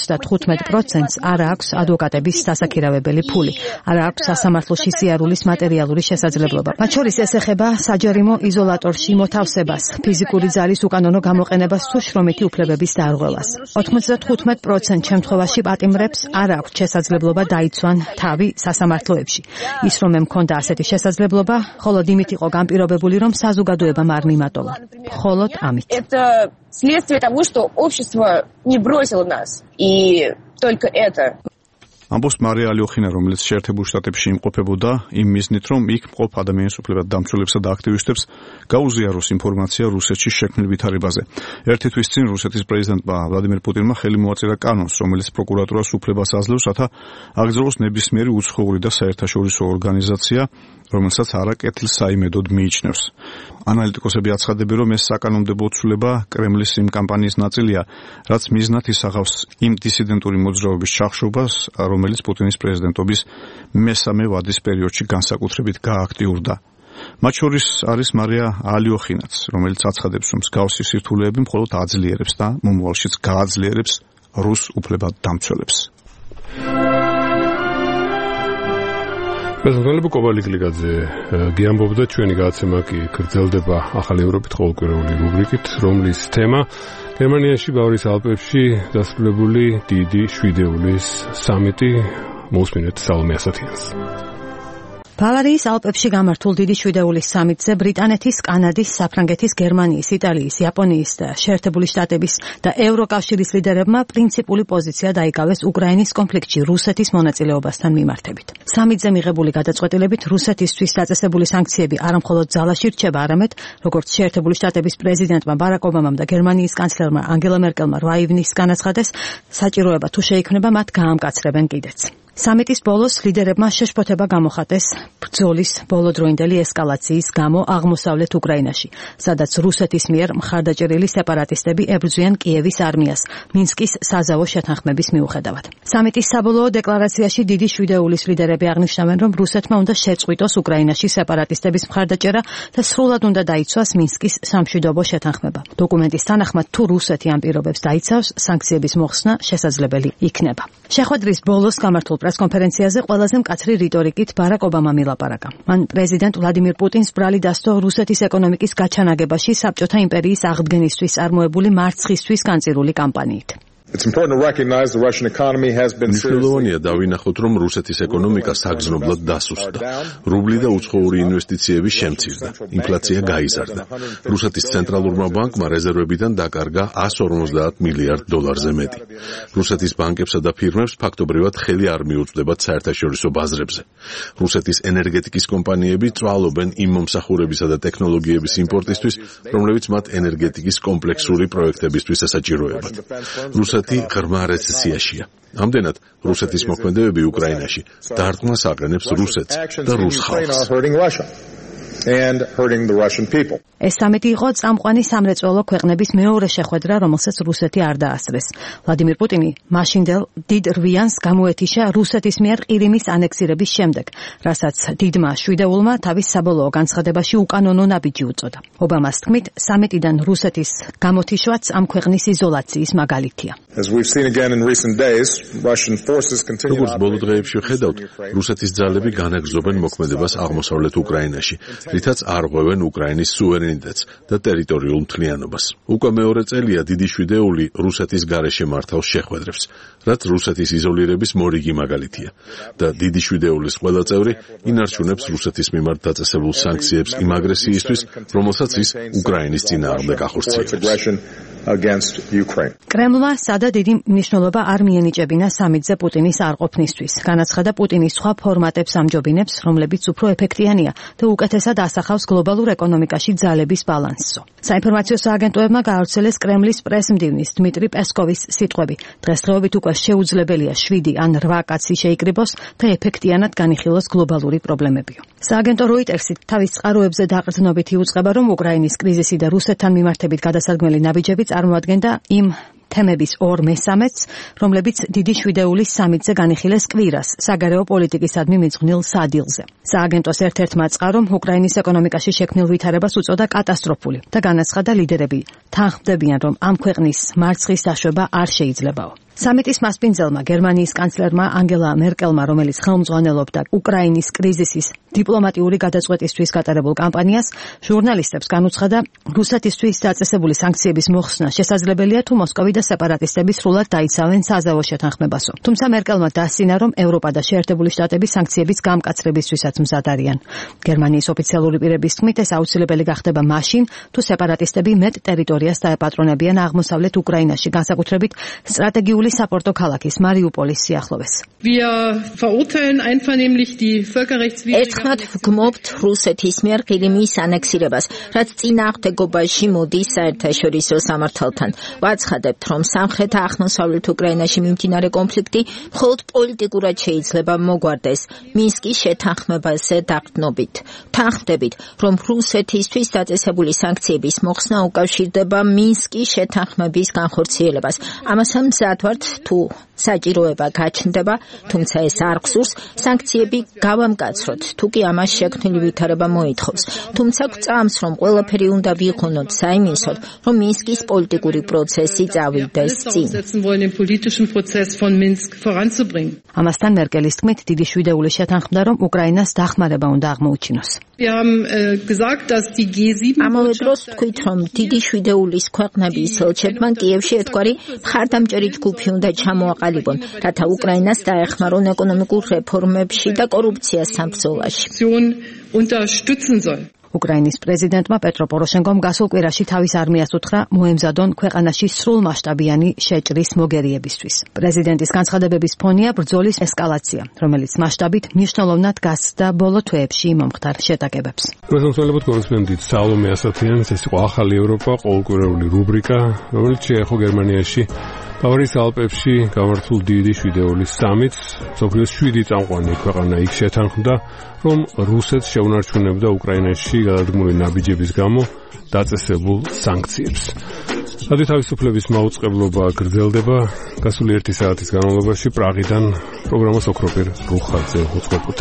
95%-ს არ აქვს ადვოკატების დასაქირავებელი ფული, არ აქვს სასამართლოში სიარულის მატერიალური შესაძლებლობა. მათ შორის ეს ეხება საჯარიმო იზოლატორში მოთავსებას, ფიზიკური ძალის უკანონო გამოყენებას თუ შრომითი უფლებების დარღვევას. 95% შემთხვევაში პატიმრებს არ აქვს შესაძლებლობა დაიცვან თავი სასამართლოებში. ის რომ მქონდა ასეთი შესაძლებლობა, ხოლო იმით იყო განპირობებული, რომ საზოგადოებამ არ მიმატოვა. მხოლოდ ამით. Это следствие того, что общество не бросило нас. И только это. ამბობს მარია ალიოხინა, რომელიც შეერთებულ შტატებში იმყოფებოდა იმ მიზნით, რომ იქ მყოფ ადამიანის უფლებადამცველებსა და აქტივისტებს გაუზიაროს ინფორმაცია რუსეთში შექმნილ ვითარებაზე. ერთი თვის წინ რუსეთის პრეზიდენტმა ვლადიმერ პუტინმა ხელი მოაწერა კანონს, რომელიც პროკურატურას უფლებას აძლევს, რათა აგრძელოს ნებისმიერი უცხოური და საერთაშორისო ორგანიზაცია, რომელსაც არაკეთილ საიმედოდ მიიჩნევს. ანალიტიკოსები აცხადებენ, რომ ეს საკანონმდებლო ცვლილება კრემლის იმ კამპანიის ნაწილია, რაც მიზნად ისაღავს იმ დისიდენტური მოძრაობის ჩახშობას, რომელიც პუტინის პრეზიდენტობის მესამე ვადის პერიოდში განსაკუთრებით გააქტიურდა. მათ შორის არის მარია ალიოხინაც, რომელიც აცხადებს, რომ მსგავსი სირთულეები მხოლოდ აძლიერებს და მომავალშიც გააძლიერებს რუს უფლებადამცველებს. მეზობელები კობალიკლიგაძე გიამბობდა, ჩვენი გადაცემა კი გრძელდება ახალი ევროპით ყოველკვირეული რუბრიკით, რომლის თემა გერმანიაში ბავარის ალპებში დასრულებული დიდი შვიდეულის სამიტი. მოусმინეთ სალომე ასათიანს. ბავარიის ალპებში გამართულ დიდი შვიდეულის სამიტზე ბრიტანეთის, კანადის, საფრანგეთის, გერმანიის, იტალიის, იაპონიის და შეერთებული შტატების და ევროკავშირის ლიდერებმა პრინციპული პოზიცია დაიკავეს უკრაინის კონფლიქტში რუსეთის მონაწილეობასთან მიმართებით. სამიტზე მიღებული გადაწყვეტილებით რუსეთისთვის დაწესებული სანქციები არა მხოლოდ ძალაში რჩება, არამედ როგორც შეერთებული შტატების პრეზიდენტმა ბარაკ ობამამ და გერმანიის კანცლერმა ანგელა მერკელმა 8 ივნის განაცხადეს, საჭიროება თუ შეიქმნება მათ გაამკაცრებენ კიდეც. სამიტის ბოლოს ლიდერებმა შეშფოთება გამოხატეს ბრძოლის ბოლოდროინდელი ესკალაციის გამო აღმოსავლეთ უკრაინაში, სადაც რუსეთის მიერ მხარდაჭერილი სეპარატისტები ებრძვიან კიევის არმიას მინსკის საზავო შეთანხმების მიუხედავად. სამიტის საბოლოო დეკლარაციაში დიდი შვიდეულის ლიდერები აღნიშნავენ, რომ რუსეთმა უნდა შეწყვიტოს უკრაინაში სეპარატისტების მხარდაჭერა და სრულად უნდა დაიცვას მინსკის სამშვიდობო შეთანხმება. დოკუმენტის თანახმად, თუ რუსეთი ამ პირობებს დაიცავს, სანქციების მოხსნა შესაძლებელი იქნება. შეხვედრის ბოლოს გამართულ პრესკონფერენციაზე ყველაზე მკაცრი რიტორიკით ბარაკ ობამამ ილაპარაკა. მან პრეზიდენტ ვლადიმირ პუტინს ბრალი დასდო რუსეთის ეკონომიკის გაჩანაგებაში საბჭოთა იმპერიის აღდგენისთვის წარმოებული მარცხისთვის განწირული კამპანიით. მნიშვნელოვანია დავინახოთ, რომ რუსეთის ეკონომიკა საგრძნობლად დასუსტდა. რუბლი და უცხოური ინვესტიციები შემცირდა. ინფლაცია გაიზარდა. რუსეთის ცენტრალურმა ბანკმა რეზერვებიდან დაკარგა 150 მილიარდ დოლარზე მეტი. რუსეთის ბანკებსა და ფირმებს ფაქტობრივად ხელი არ მიუწვდებათ საერთაშორისო ბაზრებზე. რუსეთის ენერგეტიკის კომპანიები წვალობენ იმ მომსახურებისა და ტექნოლოგიების იმპორტისთვის, რომლებიც მათ ენერგეტიკის კომპლექსური პროექტებისთვის ესაჭიროებათ. რუსეთი ღრმა რეცესიაშია. ამდენად, რუსეთის მოქმედებები უკრაინაში დარტყმას აყენებს რუსეთს და რუს ხალხს. ეს სამიტი იყო წამყვანი სამრეწველო ქვეყნების მეორე შეხვედრა, რომელსაც რუსეთი არ დაასწრეს. ვლადიმირ პუტინი მაშინდელ დიდ რვიანს გამოეთიშა რუსეთის მიერ ყირიმის ანექსირების შემდეგ, რასაც დიდმა შვიდეულმა თავის საბოლოო განცხადებაში უკანონო ნაბიჯი უწოდა. ობამას თქმით, სამიტიდან რუსეთის გამოთიშვაც ამ ქვეყნის იზოლაციის მაგალითია. როგორც ბოლო დღეებში ვხედავთ, რუსეთის ძალები განაგრძობენ მოქმედებას აღმოსავლეთ უკრაინაში, რითაც არღვევენ უკრაინის სუვერენიტეტს და ტერიტორიულ მთლიანობას. უკვე მეორე წელია დიდი შვიდეული რუსეთის გარეშე მართავს შეხვედრებს, რაც რუსეთის იზოლირების მორიგი მაგალითია და დიდი შვიდეულის ყველა წევრი ინარჩუნებს რუსეთის მიმართ დაწესებულ სანქციებს იმ აგრესიისთვის, რომელსაც ის უკრაინის წინააღმდეგ ახორციელებს. კრემლმა სადა დიდი მნიშვნელობა არ მიენიჭებინა სამიტზე პუტინის არყოფნისთვის. განაცხადა პუტინის სხვა ფორმატებს ამჯობინებს, რომლებიც უფრო ეფექტიანია და უკეთესად ასახავს გლობალურ ეკონომიკაში ძალების ბალანსს. საინფორმაციო სააგენტოებმა გაავრცელეს კრემლის პრესმდივნის დმიტრი პესკოვის სიტყვები. დღესდღეობით უკვე შეუძლებელია 7 ან 8 კაცი შეიკრიბოს და ეფექტიანად განიხილოს გლობალური პრობლემებიო. სააგენტო როიტერსი თავის წყაროებზე დაყრდნობით იუწყება, რომ უკრაინის კრიზისი და რუსეთთან მიმართებით გადასარგმელი ნაბიჯები წარმოადგენდა იმ თემების 2/3-ს, რომლებიც დიდი შვიდეულის სამიტზე განიხილეს კვირას საგარეო პოლიტიკისადმი მიძღვნილ სადილზე. სააგენტოს ერთ-ერთმა წყარომ უკრაინის ეკონომიკაში შექმნილ ვითარებას უწოდა კატასტროფული და განაცხადა ლიდერები თანხმდებიან, რომ ამ ქვეყნის მარცხის დაშვება არ შეიძლებაო. სამიტის მასპინძელმა გერმანიის კანცლერმა ანგელა მერკელმა, რომელიც ხელმძღვანელობდა უკრაინის კრიზისის დიპლომატიური გადაწყვეტისთვის გატარებულ კამპანიას, ჟურნალისტებს განუცხადა, რუსეთისთვის დაწესებული სანქციების მოხსნა შესაძლებელია, თუ მოსკოვი და სეპარატისტები სრულად დაიცავენ საზავო შეთანხმებასო. თუმცა მერკელმა დასცინა, რომ ევროპა და შეერთებული შტატები სანქციების გამკაცრებისთვისაც მზად არიან. გერმანიის ოფიციალური პირების თქმით, ეს აუცილებელი გახდება მაშინ, თუ სეპარატისტები მეტ ტერიტორიას დაეპატრონებიან აღმოსავლეთ უკრაინაში, განსაკუთრებით სტრატეგიული საპორტო ქალაქის მარიუპოლის სიახლოვეს. ერთხმად ვგმობთ რუსეთის მიერ ყირიმის ანექსირებას, რაც წინააღმდეგობაში მოდის საერთაშორისო სამართალთან. ვაცხადებთ, რომ სამხრეთ აღმოსავლეთ უკრაინაში მიმდინარე კონფლიქტი მხოლოდ პოლიტიკურად შეიძლება მოგვარდეს მინსკის შეთანხმებაზე დაყრდნობით. თანხმდებით, რომ რუსეთისთვის დაწესებული სანქციების მოხსნა უკავშირდება მინსკის შეთანხმების განხორციელებას. ამასთან მზად ვართ, თუ საჭიროება გაჩნდება, თუმცა ეს არ გსურს, სანქციები გავამკაცროთ, თუ კი ამას შექმნილი ვითარება მოითხოვს. თუმცა გვწამს, რომ ყველაფერი უნდა ვიყვნოთ საიმისოდ, რომ მინსკის პოლიტიკური პროცესი წავიდეს წინ. ამასთან მერკელის თქმით, დიდი შვიდეული შეთანხმდა, რომ უკრაინას დახმარება უნდა აღმოუჩინოს. ამავე დროს თქვით, რომ დიდი შვიდეულის ქვეყნების ელჩებმა კიევში ერთგვარი მხარდამჭერი ჯგუფი უნდა ჩამოაყალიბონ, რათა უკრაინას დაეხმარონ ეკონომიკურ რეფორმებში და კორუფციასთან ბრძოლაში. უკრაინის პრეზიდენტმა პეტრო პოროშენკომ გასულ კვირაში თავის არმიას უთხრა მოემზადონ ქვეყანაში სრულმასშტაბიანი შეჭრის მოგერიებისთვის. პრეზიდენტის განცხადებების ფონია ბრძოლის ესკალაცია, რომელიც მასშტაბით მნიშვნელოვნად გასცდა ბოლო თვეებში მომხდარ შეტაკებებს. პრეზიდენტ კონსპენდით სალომე ასათიანს ეს იყო ახალი ევროპა, ყოველკვირეული რუბრიკა, რომელიც შეეხო გერმანიაში ბავარიის ალპებში გამართულ დიდი შვიდეულის სამიტს. მსოფლიოს 7 წამყვანი ქვეყანა იქ შეთანხმდა, რომ რუსეთს შეუნარჩუნებდა უკრაინაში გადადგმული ნაბიჯების გამო დაწესებულ სანქციებს. სადი თავისუფლების მაუწყებლობა გრძელდება. გასული 1 საათის განმავლობაში პრაღიდან პროგრამას ოქროპერ რუხაძე უწყებოდა.